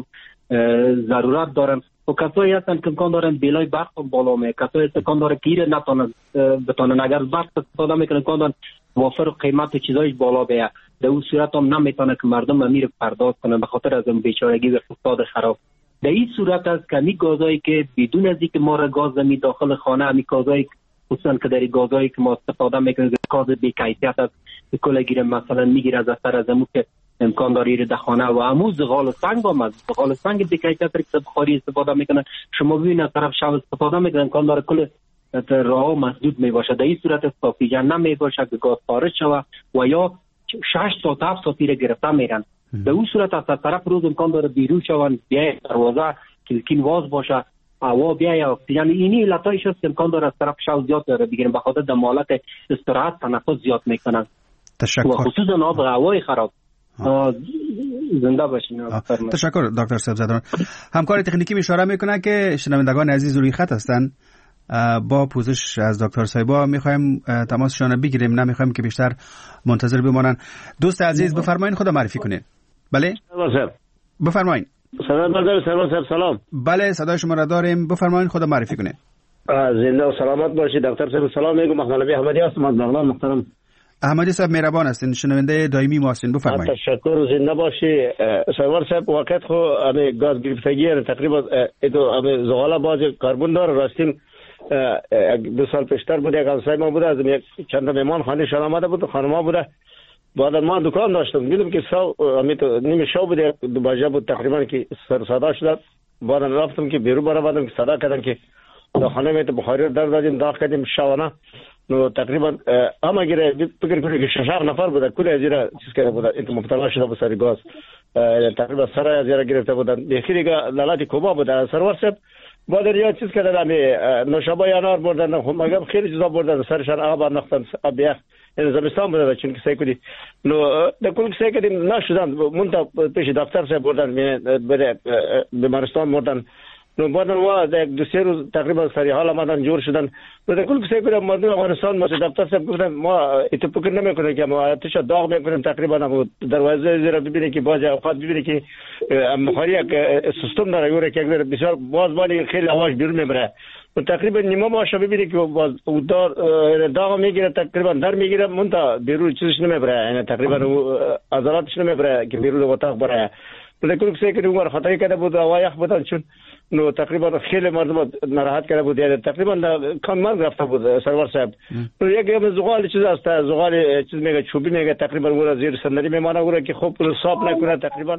ضرورت دارن و کسایی هستن که امکان دارن بیلای برق بالا می کسایی امکان داره گیر نتونن بتونن اگر برق استفاده میکنن امکان دارن وافر قیمت چیزایش بالا بیه در اون صورت هم نمیتونه که مردم امیر پرداخت کنن به خاطر از اون بیچارگی و اقتصاد خراب. در این صورت است که می گازایی که بدون از اینکه ما را گاز می داخل خانه می گازایی خصوصا که در گازایی که ما استفاده میکنیم گاز بی کیفیت است که کل گیره مثلا میگیره از اثر از امو که امکان داری در خانه و امو زغال و سنگ هم از زغال و سنگ بی کیفیت که بخاری استفاده میکنن. شما ببینید از طرف شب استفاده میکنن امکان داره کل راه مسدود می باشه. در این صورت استافیجن نمی باشه که گاز خارج شوه و یا شش ساعت هفت ساعتی را گرفته میرن. به اون صورت از طرف روز امکان داره بیرون شون بیای دروازه کلکین واز باشه هوا بیای اکسیژن. اینی علتایش است که امکان داره از طرف شو زیاد داره بگیرن به خاطر دمالت استراحت تنفس زیاد میکنن. تشکر. و خصوصا آب هوای خراب. زنده باشین. تشکر دکتر صاحب زدران. همکار تکنیکی اشاره میکنه که شنوندگان عزیز روی خط هستند. با پوزش از دکتر صایبا میخوایم تماسشان بگیریم، نمیخوایم که بیشتر منتظر بمانن. دوست عزیز بفرمایید خدا معرفی کنید. بله بفرمایید. سلام بردار سلام سلام. بله صدای شما را داریم، بفرمایید خدا معرفی کنید. زنده و سلامت باشید دکتر صاحب. سلام میگم محمد احمدی هستم از بغلان. محترم احمدی صاحب مهربان هستین، شنونده دائمی ما هستین، بفرمایید. تشکر و زنده باشی. سرور صاحب وقت خو امی گاز گرفتگی تقریبا ایتو امی زغال باز کربن داره راستیم دو سال پیشتر بود یک همسایه ما بوده از یک چند مهمان خانه شان آمده بود خانما بوده. بعد ما دکان داشتم دیدم که سو امی تو نیم شو بود دو بجه بود تقریبا که سر صدا شد. بعد رفتم که بیرون برا بعدم که صدا کردن که در خانه می تو بخاری در دادیم داغ کردیم شوانه. نو تقریبا اما گیره فکر کنید که شش نفر بوده کل از زیرا چیز کرده بوده این مبتلا شده بود سر گاز. تقریبا سرای از زیرا گرفته بودن. دیگه لالات کوبا بوده. سرور صاحب بعد ریا چیز کردن امی نوشابه انار بردن خب مگم خیلی چیزا بردن سرشان آب انداختن آب یخ این زمستان بوده چون که سعی کردیم نو در کل سعی کردیم نشدن منتها پیش دفتر صاحب بردن بره بیمارستان بردن. نو بعد ما یک دو سه روز تقریبا سری حال آمدن جور شدن. در کل سعی کردیم مردم افغانستان ما دفتر صاحب گفتن ما اتو فکر نمیکنیم که ما آتش داغ میکنیم تقریبا دروازه زیرا ببینید که باز اوقات ببینید که مخاری یک سیستم داره یوره که بسیار باز بالی خیلی هواش بیرون میبره و تقریبا نیمه ماشه ببینید که باز دار داغ میگیره تقریبا در میگیره منتها بیرون چیزش نمیبره یعنی تقریبا عضلاتش نمیبره که بیرون اتاق بره. در کل سعی کردیم ما خطایی کرده بود هوا یخ بودن چون نو تقریبا خیلی مردم ناراحت کرده بود یعنی تقریبا کم مرگ رفته بود سرور صاحب. نو یک هم زغال چیز است زغال چیز میگه چوبی میگه تقریبا اون زیر صندلی میمانه اون که خوب صاف نکنه تقریبا.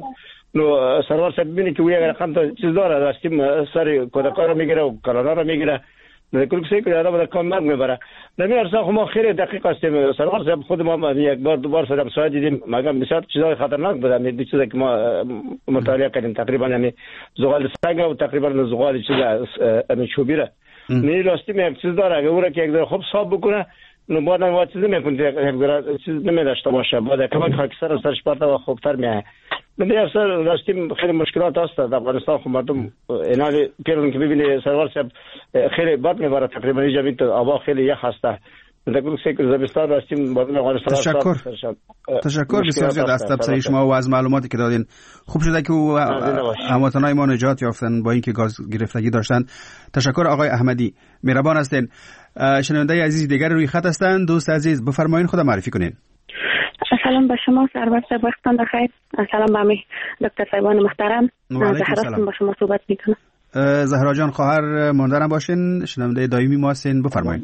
نو سرور صاحب ببینید که اون یک رقم تا چیز داره راستیم سر کودکا رو میگیره و کرونا رو میگیره. در کل سعی کردیم آدم کم مرگ میبره. نمی ارسا خو ما خیلی دقیق هستیم سرور صاحب. خود ما یک بار دو بار سرم ساعت دیدیم مگم بسیار چیزای خطرناک بودن دو چیزی که ما مطالعه کردیم تقریبا یعنی زغال سنگ و تقریبا زغال چیز امی چوبی را نی راستیم یک چیز داره اگه اون که یک ذره خوب صاف بکنه نو بعد ما چیز نمیکنه یک ذره چیز نمیداشته باشه بعد کمک خاکستر سرش پرت و خوبتر میاد. من یه سر راستیم خیلی مشکلات هست در افغانستان خو مردم اینا پیرون که ببینی سرور صاحب خیلی بد میبره تقریبا اینجا ببین هوا خیلی یخ هسته. در کل سیکل زمستان راستیم مردم افغانستان تشکر تشکر بسیار زیاد از تبصره شما و از معلوماتی که دادین. خوب شده که هموطنای ما نجات یافتن با اینکه گاز گرفتگی داشتن. تشکر آقای احمدی مهربان هستین. شنونده عزیز دیگر روی خط هستن. دوست عزیز بفرمایید خدا معرفی کنین. سلام به شما سرور صاحب وقتتان بخیر. سلام به امی دکتر صاحبان محترم. زهرا با شما صحبت میکنم. زهرا جان خواهر ماندرم باشین شنونده دائمی ما هستین بفرمایید.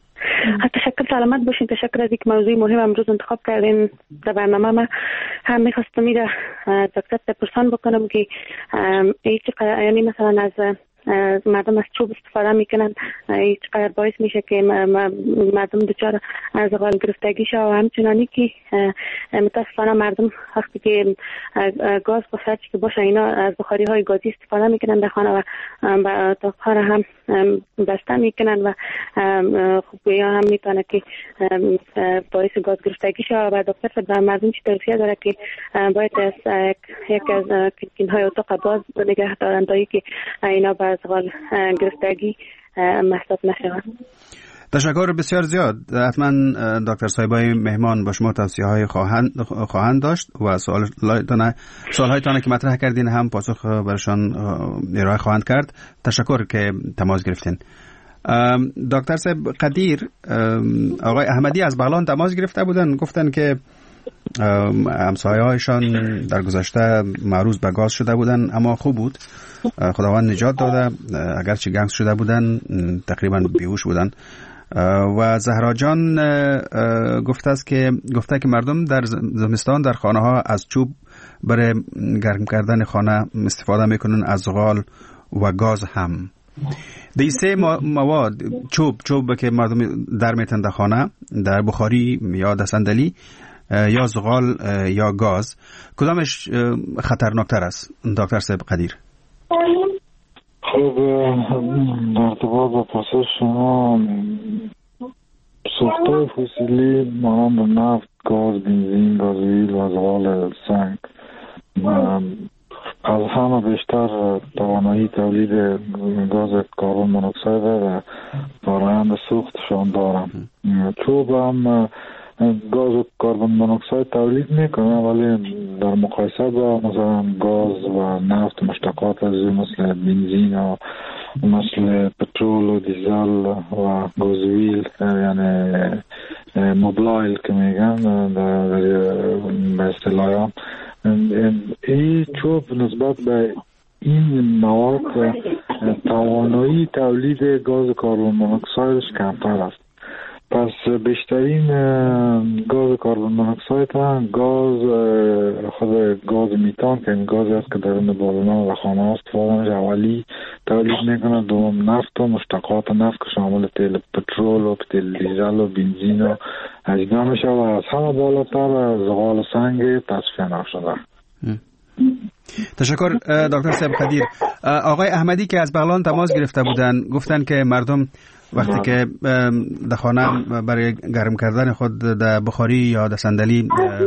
تشکر سلامت باشین. تشکر از اینکه موضوع مهم امروز انتخاب کردین در برنامه. ما هم میخواستم ایره دکتر پرسان بکنم که این چقدر یعنی مثلا از مردم از چوب استفاده میکنن این چقدر باعث میشه که مردم دچار زغال گرفتگی شه و همچنانی که متاسفانه مردم وقتی که گاز بخارج که باشه اینا از بخاری های گازی استفاده میکنن در خانه و اتاقها را هم بسته میکنن و خب یا هم میتونه که باعث گاز گرفتگی شه و دکتر به مردم چی توصیه داره که باید از یک از کلکین های اتاق باز نگه دارن تا اینکه اینا به زغال گرفتگی محسوب نشود. تشکر بسیار زیاد. حتما دکتر صایبای مهمان با شما توصیه های خواهند خواهند داشت و سوال سوال هایتان که مطرح کردین هم پاسخ برشان ارائه خواهند کرد. تشکر که تماس گرفتین. دکتر صاحب قدیر آقای احمدی از بغلان تماس گرفته بودن گفتن که همسایه هایشان در گذشته معروض به گاز شده بودن، اما خوب بود، خداوند نجات داده. اگرچه گنگ شده بودن تقریبا بیهوش بودن. و زهرا جان گفته است که گفته که مردم در زمستان در خانه ها از چوب برای گرم کردن خانه استفاده میکنن، از زغال و گاز هم. دی سه مواد، چوب چوب که مردم در میتن در خانه، در بخاری یا در صندلی، یا زغال یا گاز، کدامش خطرناکتر است دکتر صاحب قدیر؟ خب در ارتباط با پاسخ شما، سوختهای فسیلی مانند نفت، گاز، بنزین، گازوئیل و زغال سنگ از همه بیشتر توانایی تولید گاز کربن منوکساید و فرآیند سوختشان دارند. چوب هم گاز کربن منوکساید تولید میکنه، ولی در مقایسه با مثلا گاز و نفت مشتقات از مثل بنزین و مثل پترول و دیزل و گازوئیل، یعنی موبلایل که میگن در اصطلاح، این چوب نسبت به این مواد توانایی تولید گاز کربن منوکسایدش کمتر است. پس بیشترین گاز کربن منوکساید هم گاز خود گاز میتان که این گازی است که درون بالون‌ها و خانه است فورمش اولی تولید میکنه، دوم نفت و مشتقات نفت که شامل تیل پترول و تیل دیزل و بنزین و اجزا میشه، و از همه بالاتر زغال و سنگ تصفیه نشده. تشکر دکتر صاحب قدیر. آقای احمدی که از بغلان تماس گرفته بودن گفتن که مردم وقتی که در خانه برای گرم کردن خود در بخاری یا در صندلی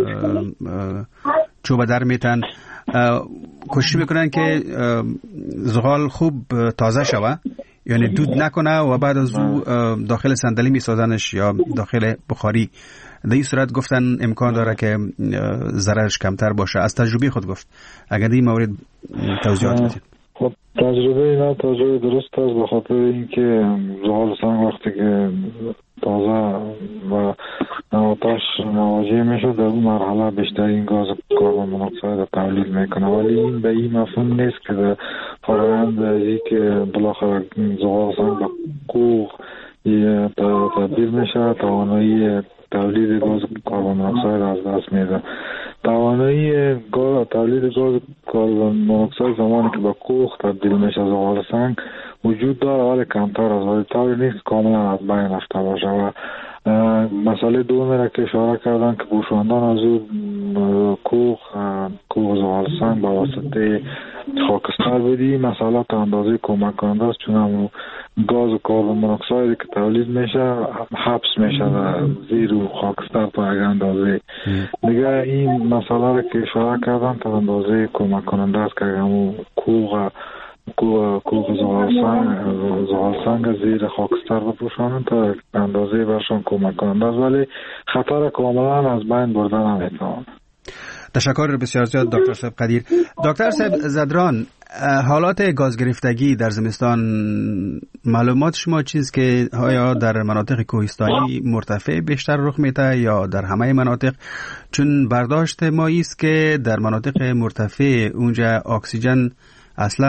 چوب در میتن، کوشش میکنن که زغال خوب تازه شوه، یعنی دود نکنه و بعد از او داخل صندلی میسازنش یا داخل بخاری. در این صورت گفتن امکان داره که ضررش کمتر باشه. از تجربه خود گفت، اگر این مورد توضیحات بدید. خب تجربه اینا تجربه درست است، به خاطر اینکه زغال سنگ وقتی که تازه و آتش مواجه میشه در اون مرحله بیشترین گاز کربن منوکساید تولید میکنه، ولی این به این مفهوم نیست که در فرآیند ازی که بالاخره زغال سنگ به کوه تبدیل میشه توانایی تولید گاز کربن منوکساید از دست میده. توانایی تولید گاز کربن منوکساید زمانی که به کوه تبدیل میشه زغال سنگ وجود داره، ولی کمتر است، ولی طوری نیست کاملا از بین رفته باشه. و مسئله دومی را که اشاره کردن که پوشاندن از او کوه کوه زغال سنگ با واسطه خاکستر بدی، مسئله تا اندازه کمک کننده است، چون هم گاز و کربن منوکساید که تولید میشه حبس میشه در زیر و خاکستر تا یک اندازه دیگه. این مسئله را که اشاره کردن تا اندازه کمک کننده است که همون کوه کوه کوه زغال سنگ زغال سنگ زیر خاکستر بپوشانند تا اندازه برشان کمک کننده است، ولی خطر کاملا از بین برده نمیتوان. تشکر بسیار زیاد دکتر صاحب قدیر. دکتر صاحب زدران، حالات گاز گرفتگی در زمستان، معلومات شما چیز که آیا در مناطق کوهستانی مرتفع بیشتر رخ میده یا در همه مناطق؟ چون برداشت ما است که در مناطق مرتفع اونجا اکسیژن اصلا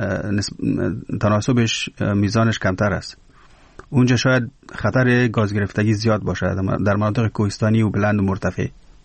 تناسبش میزانش کمتر است، اونجا شاید خطر گاز گرفتگی زیاد باشه در مناطق کوهستانی و بلند و مرتفع.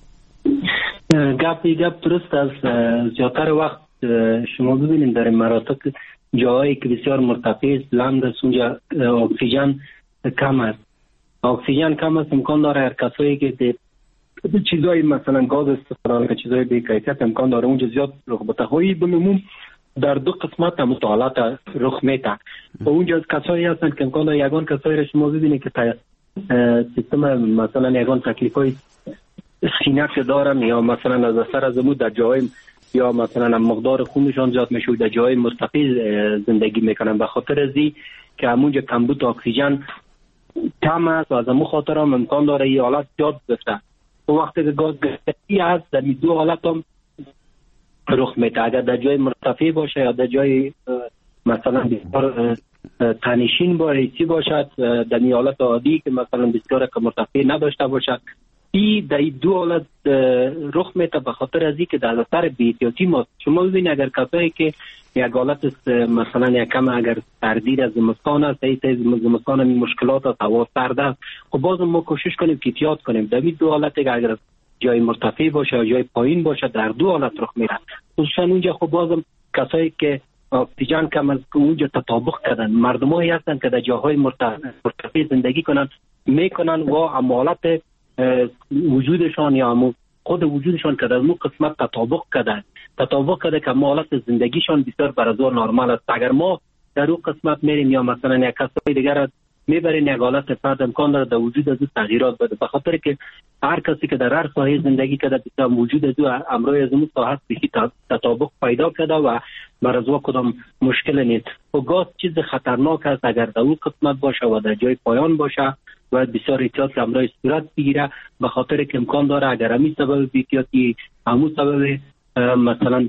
گپ گپ درست است. زیادتر وقت شما ببینید در مناطق جایی که بسیار مرتفع است، بلند است، اونجا اکسیژن کم است. اکسیژن کم است، امکان داره هر کسایی که چیزای مثلا گاز استفاده کنه، چیزای بی کیفیت، امکان داره اونجا زیاد رخ بده. خواهی بمون در دو قسمت مطالعات رخ میده. و اونجا کسایی هستند که امکان داره یگان کسایی را شما ببینید که سیستم مثلا یگان تکلیفای سینه که دارن یا مثلا از اثر از امود در جای یا مثلا مقدار خونشان زیاد میشه در جای مرتفع زندگی میکنن، به خاطر ازی که همونجا کمبود اکسیژن کم است و از همون خاطر هم امکان داره این حالت زیاد بفته. و وقتی که گاز گرفتگی هست در دو حالت هم رخ میده، اگر در جای مرتفع باشه یا در جای مثلا بسیار تنشین باشه چی باشد، در این حالت عادی که مثلا بسیار که مرتفع نداشته باشد این در دو حالت رخ میده به خاطر از اینکه در اثر بی‌احتیاطی ما شما ببینید اگر کسایی که یک حالت مثلا یک کم اگر سردی از زمستان است ای زمستان می مشکلات است هوا سرد است خب باز ما کوشش کنیم که احتیاط کنیم در دو حالت اگر جای مرتفع باشه یا جای پایین باشه در دو حالت رخ میده خصوصا اونجا خب بازم کسایی که اکسیژن کم از اونجا تطابق کردن مردمایی هستن که در جاهای مرتفع زندگی کنن میکنن و حالت وجودشان یا همون خود وجودشان که در اون قسمت تطابق کرده تطابق کرده که حالت زندگیشان بسیار برازور نرمال است. اگر ما در اون قسمت میریم یا مثلا یک کسای دیگر میبرین یک حالت فرد امکان داره در وجود از تغییرات بده به خاطر که هر کسی که در هر ساحه زندگی کرده در وجود از امروز از اون ساحه بهی تطابق پیدا کرده و برازور کدام مشکل نیست و گاز چیز خطرناک است اگر در اون قسمت باشه و در جای پایان باشه و بسیار احتیاط که امروز صورت بگیره به خاطر که امکان داره اگر همین سبب احتیاطی همون سبب مثلا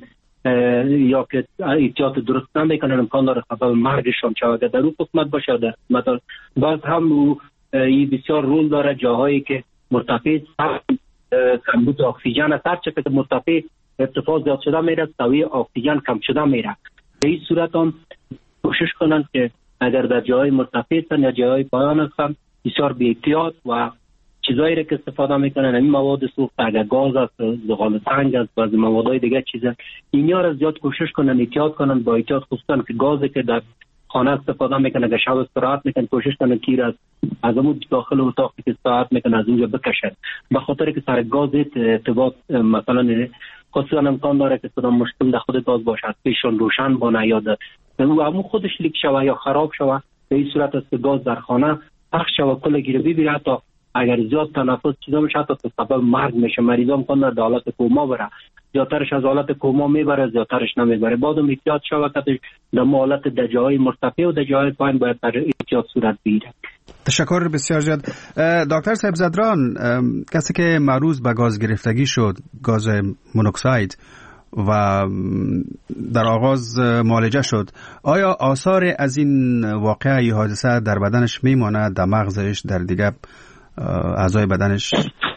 یا که احتیاط درست نمیکنن امکان داره سبب مرگشان شود در اون قسمت باشه در مثلا باز هم این بسیار رول داره جاهایی که مرتفع کمبود اکسیژن است هر چقدر مرتفع ارتفاع زیاد شده میره سوی اکسیژن کم شده میره به این صورت هم کوشش کنن که اگر در جاهای مرتفع هستن یا جاهای پایان هستن بسیار بی احتیاط و چیزایی را که استفاده میکنن این مواد سوخت اگر گاز است زغال سنگ است و از موادهای دیگه چیزا اینا را زیاد کوشش کنن احتیاط کنن با احتیاط خصوصا که گازی که در خانه استفاده میکنن که شب استراحت میکنن کوشش کنن که از از اون داخل اتاقی که استراحت میکنن از اونجا بکشن به خاطر که سر گاز ارتباط مثلا خصوصا امکان داره که کدام مشکل در خود گاز باشه پیشون روشن بانه یا در همون خودش لیک شوه یا خراب شوه به این صورت است که گاز در خانه پخش شوه کل گیره ببیره حتی اگر زیاد تنفس چیزا بشه حتی سبب مرگ میشه مریضا امکان داره در حالت کوما بره زیادترش از حالت کوما میبره زیادترش نمیبره بعدم احتیاط شوه که در حالت در جاهای مرتفع و در جاهای پایین باید در احتیاط صورت بگیره. تشکر بسیار زیاد. دکتر صاحب زدران کسی که معروض به گاز گرفتگی شد گاز مونوکساید و در آغاز معالجه شد آیا آثار از این واقعه یا حادثه در بدنش میماند در مغزش در دیگه اعضای بدنش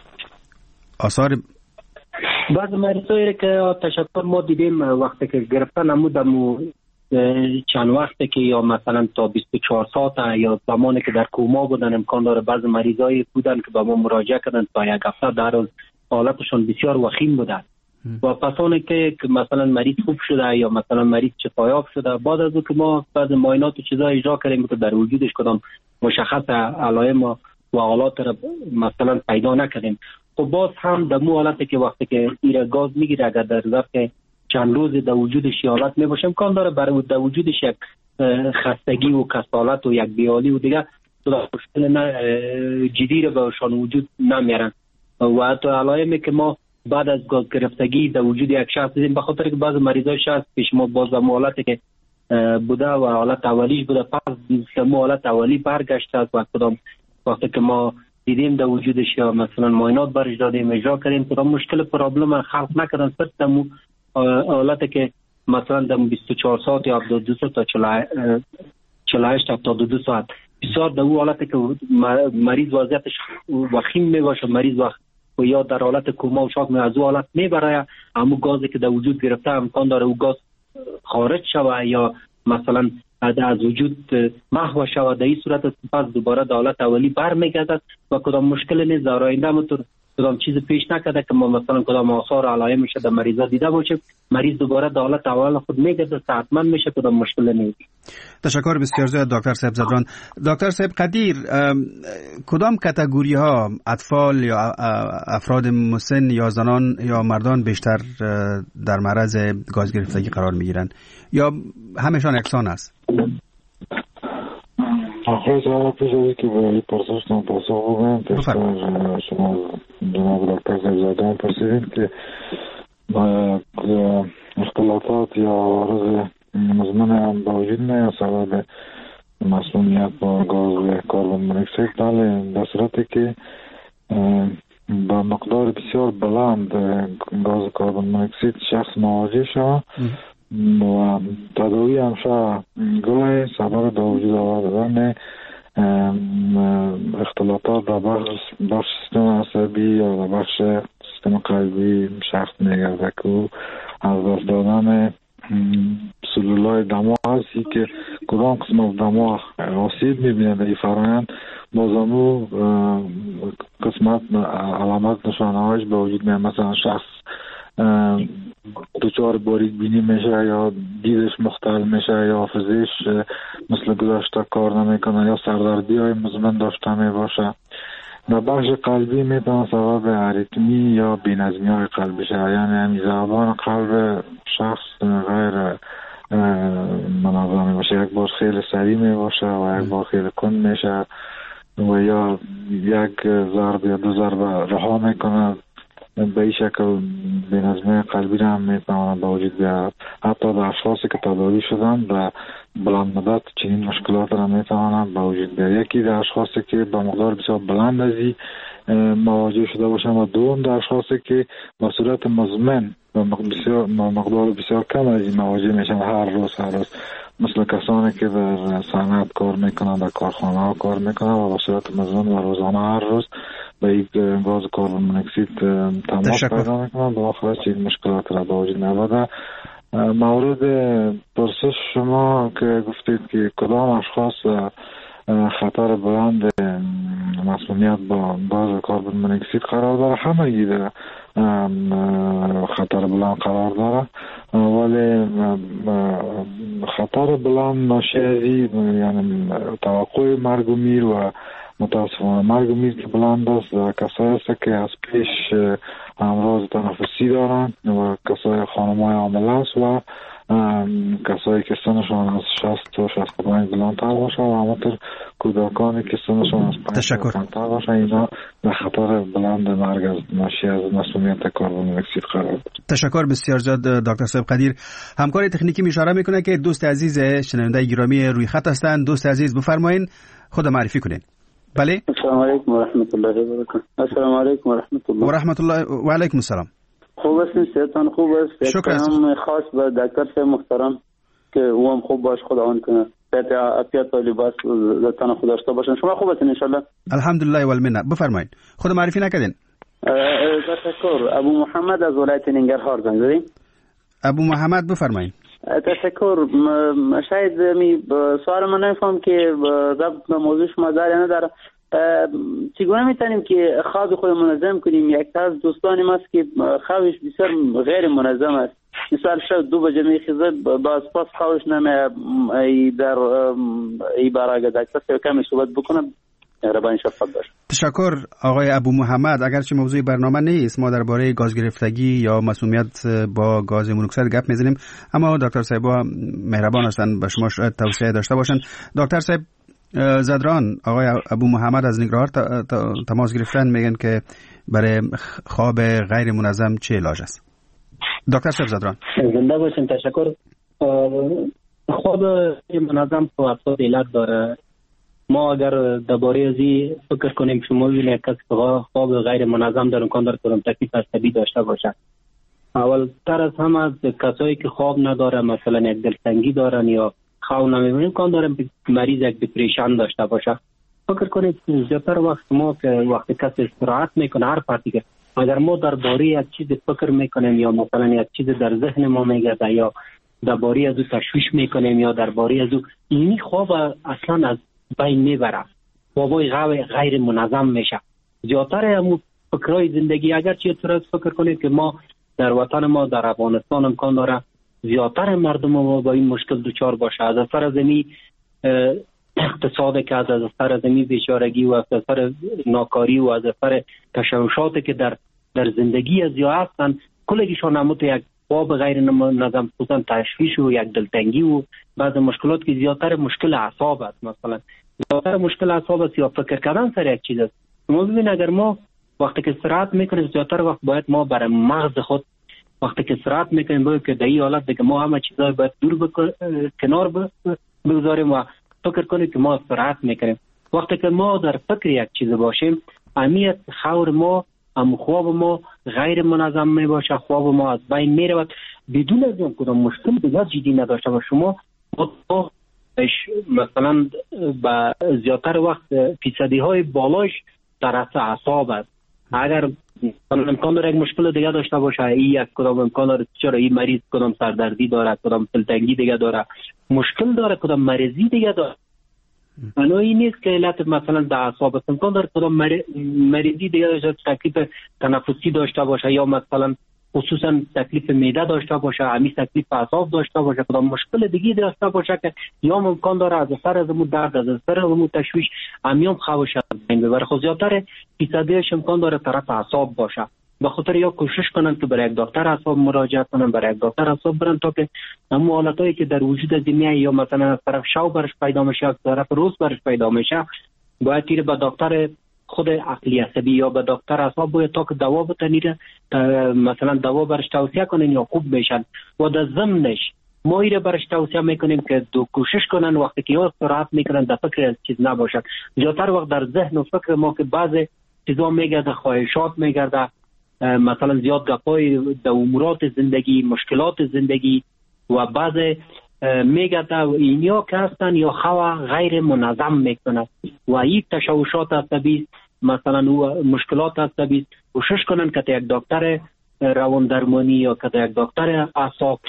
آثار بعض مریضایی که تشکر ما دیدیم وقتی که گرفتن نمودم چند وقته که یا مثلا تا بیست و چهار ساعت یا زمانی که در کوما بودن امکان داره بعض مریضایی بودن که با ما مراجعه کردن تا یک هفته در روز حالتشون بسیار وخیم بودن و پسانی که مثلا مریض خوب شده یا مثلا مریض شفایاب شده بعد از اون که ما بعض معاینات و چیزا اجرا کردیم که در وجودش کدام مشخص علائم و حالات را مثلا پیدا نکردیم خب باز هم در مو حالتی که وقتی که این گاز میگیره اگر در ظرف چند روز در وجودش حالت میباشه امکان داره برای در وجودش یک خستگی و کسالت و یک بیالی و دیگه مشکل جدی رو بهشان وجود نمیارن و حتی علائمی که ما بعد از گاز گرفتگی در وجود یک شخص دیدیم به خاطر که بعض مریضای شخص پیش ما باز در حالتی که بوده و حالت اولیش بوده پس در حالت اولی برگشته است و کدام وقتی که ما دیدیم در وجودش یا مثلا معاینات برش دادیم اجرا کردیم کدام مشکل پرابلم خلق نکردن صرف در حالتی که مثلا در بیست و چهار ساعت یا هفتاد و دو ساعت تا چهل و هشت هفتاد و دو ساعت بسیار در اون حالتی که مریض وضعیتش وخیم می باشه مریض وقت و یا در حالت کوما و شاک از اون حالت می برای همون گازی که در وجود گرفته امکان داره او گاز خارج شوه یا مثلا از وجود محو شوه در این صورت پس دوباره در حالت اولی برمیگردد و کدام مشکل نیست در آینده همونطور کدام چیز پیش نکرده که ما مثلا کدام آثار علائم میشه در مریضا دیده باشیم مریض دوباره در حالت اول خود میگرده صحتمند میشه کدام مشکل نیست. تشکر بسیار زیاد دکتر صاحب زدران. دکتر صاحب قدیر کدام کاتگوری ها اطفال یا افراد مسن یا زنان یا مردان بیشتر در معرض گاز گرفتگی قرار میگیرند یا همشان یکسان است؟ آخه سوال پیش از که به این پرسشتان پاسخ بگم پیشتر شما جناب دکتر صاحب زدران پرسیدین که اختلاطات یا عارض مزمن هم با وجود نه سبب مسمومیت با گاز کربن مونوکسید بله در صورتی که با مقدار بسیار بلند گاز کربن مونوکسید شخص مواجه شد و تداوی همشه گله سبب در وجود آوردن اختلاطات در بخش بخش سیستم عصبی یا در بخش سیستم قلبی شخص میگرده که از دست دادن سلولای دماغ هستی که کدام قسم از دماغ آسیب میبینه در این فرآیند بازمو قسمت علامت نشانه هایش به وجود میاد. مثلا شخص دچار باریک بینی میشه یا دیدش مختل میشه یا حافظهش مثل گذشته کار نمیکنه یا سردردی های مزمن داشته میباشه. در بخش قلبی میتونه سبب اریتمی یا بینظمی های قلبی شه، یعنی همین ضربان قلب شخص غیر منظم میشه، یک بار خیلی سریع میباشه و یک بار خیلی کند میشه و یا یک ضرب یا دو ضرب رها میکنه. به این شکل بینظمی قلبی را هم میتواند به وجود بیاید. حتی در اشخاصی که تداوی شدن و بلند مدت چنین مشکلات را میتواند به وجود بیاید. یکی در اشخاصی که به مقدار بسیار بلند از این مواجه شده باشند و دوم در اشخاصی که به صورت مزمن و مقدار بسیار کم از این مواجه میشن هر روز هر روز، مثل کسانی که در صنعت کار میکنن، در کارخانه ها کار میکنن و به صورت مزمن و روزانه هر روز به این گاز کربن منوکسید تماس پیدا میکنن و آخرش این مشکلات را به وجود میآورد. مورد پرسش شما که گفتید که کدام اشخاص خطر بلند مسمومیت با گاز کربن منوکسید قرار داره، همه ایده خطر بلند قرار داره، ولی خطر بلند ناشی از این یعنی توقع مرگ و میر و متاسفانه مرگ و میر که بلند است و کسایی است که از پیش امراض تنفسی دارند و کسای خانم‌های حامله است و کسایی که سنشان از شصت تا شصت و پنج بلندتر باشه و همانطور کودکانی که سنشان از پنج تا کمتر باشه، اینا در خطر بلند مرگ از ناشی از مسمومیت کربن منوکسید قرار دارند. تشکر بسیار زیاد دکتر صاحب قدیر. همکار تکنیکی اشاره میکنه که دوست عزیز شنونده گرامی روی خط هستند. دوست عزیز بفرمایید، خود معرفی کنید. بله. السلام علیکم و رحمت الله و برکاته. السلام علیکم و رحمت الله. و رحمت الله و علیکم السلام. خوب هستین؟ صحتان خوب است؟ شکر. سلام خاص به دکتر صاحب محترم که او هم خوب باش، خدا اون کنه. صحت عافیت و لباس لطفاً خدا داشته باشن. شما خوب هستین ان شاء الله؟ الحمدلله و المنه. بفرمایید. خود معرفی نکردین. تشکر. ابو محمد از ولایت ننگرهار زنگ زدین. ابو محمد بفرمایید. تشکر. شاید می سوال من نفهم که ربط به موضوع شما داره یا نداره. چگونه میتونیم که خواب خود منظم کنیم؟ یک از دوستان ماست که خوابش بسیار غیر منظم است. مثال شب دو بجه میخیزد باز پاس خوابش نمی در ای براگه دکتر کمی صحبت بکنم ربانی شفاف باشه. تشکر آقای ابو محمد. اگرچه موضوع برنامه نیست، ما درباره گاز گرفتگی یا مسمومیت با گاز مونوکسید گپ میزنیم، اما دکتر صاحب مهربان هستند به شما توصیه داشته باشند. دکتر صاحب زدران، آقای ابو محمد از نگرهار تماس گرفتن، میگن که برای خواب غیر منظم چه علاج است؟ دکتر صاحب زدران. زنده باشین. تشکر. خواب منظم تو افراد علت داره. ما اگر درباره ازی فکر کنیم شما ببینید کسی که خواب غیر منظم در امکان داره که تکلیف عصبی داشته باشه. اول تر از همه کسایی که خواب نداره، مثلا یک دلتنگی دارن یا خواب نمیبینن، امکان داره مریض یک دپرشن داشته باشه. فکر کنید زیادتر وقت ما که وقتی کسی استراحت میکنه هر پارتی که اگر ما درباره یک چیز فکر میکنیم یا مثلا یک چیز در ذهن ما میگرده یا درباره از او تشویش میکنیم یا درباره از او، اینی خواب اصلا از بین میبره، خوابای غیر منظم میشه. زیادتر همون فکرهای زندگی اگر چی طرز فکر کنید که ما در وطن ما در افغانستان امکان داره زیادتر مردم ما با این مشکل دچار باشه، از اثر از این اقتصاد که از اثر از این بیچارگی و از اثر ناکاری و از اثر تشوشاتی که در در زندگی از یا هستن، کلگیشان نموت یک خواب غیر منظم بودن، تشویش و یک دلتنگی و بعض مشکلات که زیادتر مشکل اعصاب است، مثلا زیادتر مشکل اعصاب است یا فکر کردن سر یک چیز است. ما ببین اگر ما وقتی که استراحت میکنیم زیادتر وقت باید ما برای مغز خود وقتی که استراحت میکنیم باید که در این حالت دیگه ما همه چیزای باید دور بکن... کنار بگذاریم و فکر کنیم که ما استراحت میکنیم. وقتی که ما در فکر یک چیز باشیم، اهمیت خور ما هم خواب ما غیر منظم می باشه، خواب ما از بین می رود بدون از اون کدام مشکل دیگر جدی نداشته باشه. شما با مثلا با زیادتر وقت فیصدی های بالاش در اصل اعصاب است. اگر امکان داره یک مشکل دیگه داشته باشه، این یک کدام امکان داره چرا این مریض کدام سردردی داره، کدام دلتنگی دیگه داره، مشکل داره، کدام مریضی دیگه داره. اما این نیست که علت مثلا در اعصاب است. امکان داره کدام مریضی دیگه داشته، تکلیف تنفسی داشته باشه، یا مثلا خصوصا تکلیف معده داشته باشه، همین تکلیف اعصاب داشته باشه، کدام مشکل دیگه داشته باشه که یا امکان داره از اثر از مو درد، از اثر از مو تشویش امیام خوش بین ببره. خود زیادتر فیصدیش امکان داره طرف اعصاب باشه. به خاطر یا کوشش کنن که برای یک دکتر اعصاب مراجعه کنن، برای یک دکتر اعصاب برن تا که همون حالتایی که در وجود دنیا یا مثلا از طرف شو برش پیدا میشه، از طرف روز برش پیدا میشه، باید تیر به دکتر خود عقلی عصبی یا به دکتر اعصاب باید تا که دوا بتنید، مثلا دوا برش توصیه کنن یا خوب میشن. و در ضمنش ما ایره برش توصیه میکنیم که دو کوشش کنن وقتی که یا استراحت میکنن در فکر از چیز نباشد. زیادتر وقت در ذهن و فکر ما که بعض چیزا میگرده، خواهشات میگرده، مثلا زیاد گپای در امورات زندگی، مشکلات زندگی و بعض میگرده اینیا که هستن یا خوا غیر منظم میکنن و یک تشوشات عصبی، مثلا و مشکلات عصبی، کوشش کنن که یک دکتر روان درمانی یا که یک دکتر اعصاب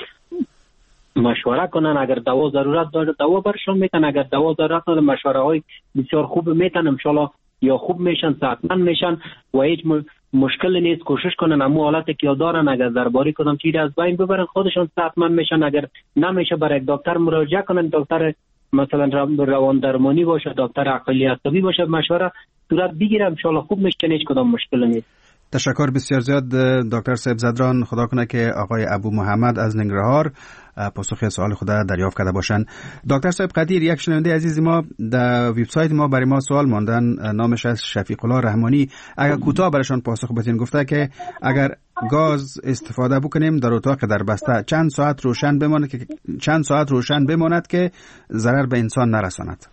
مشوره کنن. اگر دوا ضرورت داره دوا برشون میتن، اگر دوا ضرورت داره مشوره های بسیار خوب میتن، انشالله یا خوب میشن، صحتمند میشن و هیچ مشکل نیست. کوشش کنن امو حالتی که دارن اگر درباره کدام چیزی از بین ببرن خودشون صحتمند میشن. اگر نمیشه برای یک دکتر مراجعه کنن، دکتر مثلا روان درمانی باشه، دکتر عقلی عصبی باشه، مشوره صورت بگیره، ان شاء الله خوب میشه، هیچ کدام مشکل نیست. تشکر بسیار زیاد دکتر صاحب زدران. خدا کنه که آقای ابو محمد از ننگرهار پاسخ سوال خود دریافت کرده باشند. دکتر صاحب قدیر، یک شنونده عزیز ما در وبسایت ما برای ما سوال ماندن، نامش از شفیق الله رحمانی. اگر کوتاه برشان پاسخ بدین، گفته که اگر گاز استفاده بکنیم در اتاق در بسته چند ساعت روشن بماند که چند ساعت روشن بماند که ضرر به انسان نرساند؟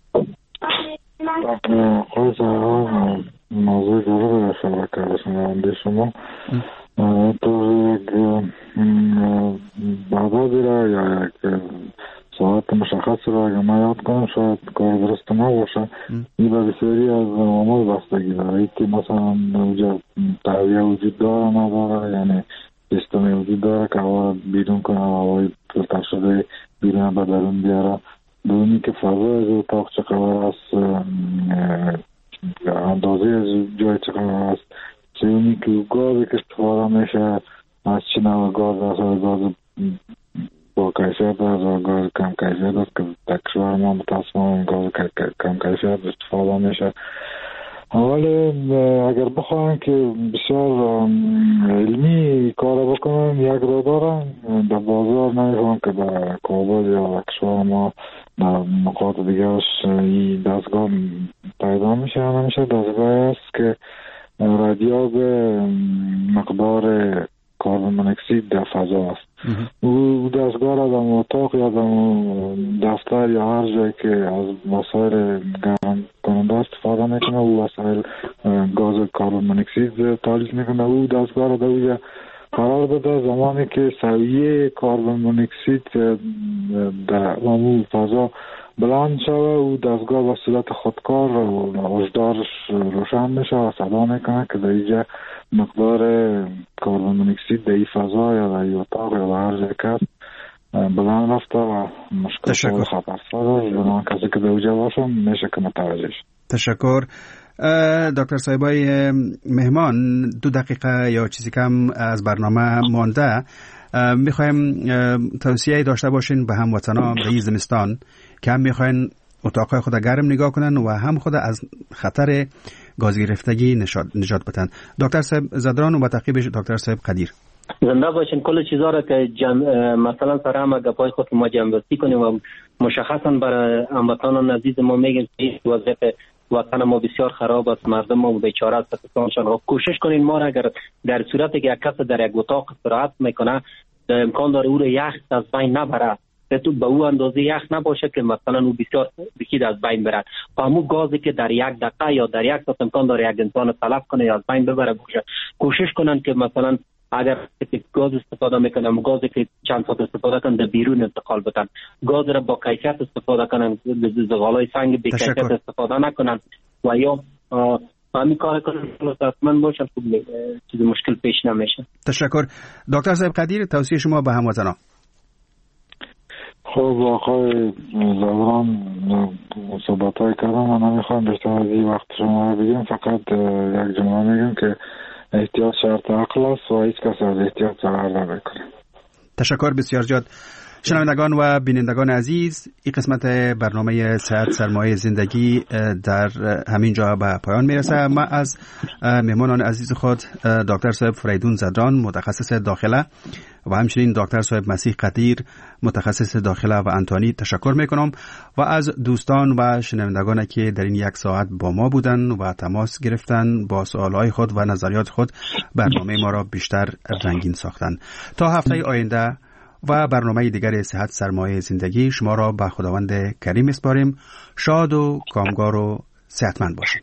موضوع جالب در شبکه رسانه‌ای شما تو یک بعدی را یا یک ساعت مشخص را اگر ما یاد کنم شاید کار درست نباشه. این به بسیاری از عوامل بستگی داره که مثلا تهویه وجود داره نداره، یعنی سیستمی وجود داره که هوا بیرون کنه، هوای فیلتر شده بیرون به درون بیاره. دومی که فضا از اتاق چقدر است، اندازه از جای چقدر است. سومی که گازی که استفاده میشه از چه نوع گاز است، گاز با کیفیت است و گاز کم کیفیت است که در کشور ما متاسفانه گاز کم کیفیت استفاده میشه. ولی اگر بخواهن که بسیار علمی کار بکنن یک رو دارن در بازار، نمیخوان که در کابل یا کشور ما در نقاط دیگرش این دستگاه پیدا میشه. همیشه دستگاه است که رادیاب مقدار کربن مونوکسید در فضا است. او دستگاه را در اتاق یا در دفتر یا هر جایی که از وسایل گرم کننده استفاده میکنه، او وسایل گاز کربن مونوکسید تولید میکنه. او دستگاه را در اوجه قرار بده. زمانی که سویه کربن مونوکسید در عموم فضا بلند شوه، او دستگاه به صورت خودکار و هشدارش روشن میشه و صدا میکنه که در اینجا مقدار کربن مونوکسید در این فضا یا در این اتاق یا در هر جای که بلند رفته و مشکل خطرساز است. بنابراین کسی که در اونجا باشه میشه که متوجه شه. تشکر. دکتر صاحبای مهمان، دو دقیقه یا چیزی کم از برنامه مانده. میخوایم توصیه داشته باشین به هموطنان در این زمستان که هم میخواین اتاقهای خود گرم نگاه کنن و هم خود از خطر گاز گرفتگی نجات بدن. دکتر صاحب زدران و تعقیبش دکتر صاحب قدیر. زنده باشین. کل چیزا را که جمع مثلا سر هم گپای خود ما جمع بستی کنیم و مشخصا برای هموطنان عزیز ما میگیم که وضعیت وطن ما بسیار خراب است، مردم ما بیچاره است. کوشش کنین ما را اگر در صورتی که یک کس در یک اتاق استراحت میکنه امکان داره او را یخ از بین نبره، تو به او اندازه یخ نباشه که مثلا او بسیار بکید از بین بره. و همون گازی که در یک دقیقه یا در یک ساعت امکان داره یک انسان تلف کنه یا از بین ببره باشه، کوشش کنن که مثلا اگر گاز استفاده میکنن، گازی که چند ساعت استفاده کنن در بیرون انتقال بدن، گاز را با کیفیت استفاده کنن، زغالای سنگ بی کیفیت استفاده نکنن و یا همین کار کنن حتما باشن، خوب چیز مشکل پیش نمیشه. تشکر. دکتر صاحب قدیر، توصیه شما به هموطنان. خب آقای زبران صحبت های کردم، من نمیخوام بیشتر از این وقت شما بگیم، فقط یک جمله میگم که احتیاط شرط عقل است و هیچ کس از احتیاط فرار نمیکنه. تشکر بسیار زیاد. شنوندگان و بینندگان عزیز، این قسمت برنامه صحت سرمایه زندگی در همین جا به پایان میرسه. ما از مهمانان عزیز خود دکتر صاحب فریدون زدران متخصص داخله و همچنین دکتر صاحب مسیح قدیر متخصص داخله و انتانی تشکر میکنم و از دوستان و شنوندگان که در این یک ساعت با ما بودن و تماس گرفتن، با سوالهای خود و نظریات خود برنامه ما را بیشتر رنگین ساختن. تا هفته آینده و برنامه دیگر صحت سرمایه زندگی شما را به خداوند کریم اسپاریم. شاد و کامگار و صحتمند باشید.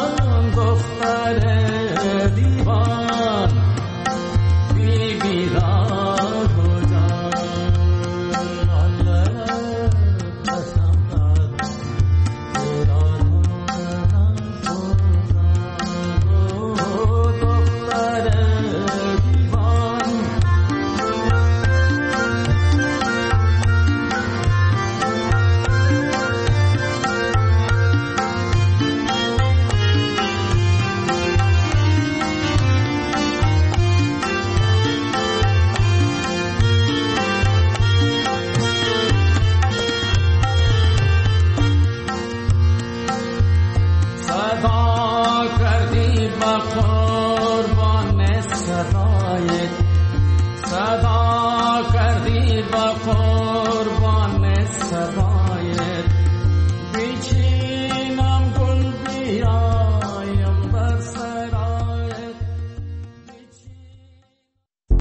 Be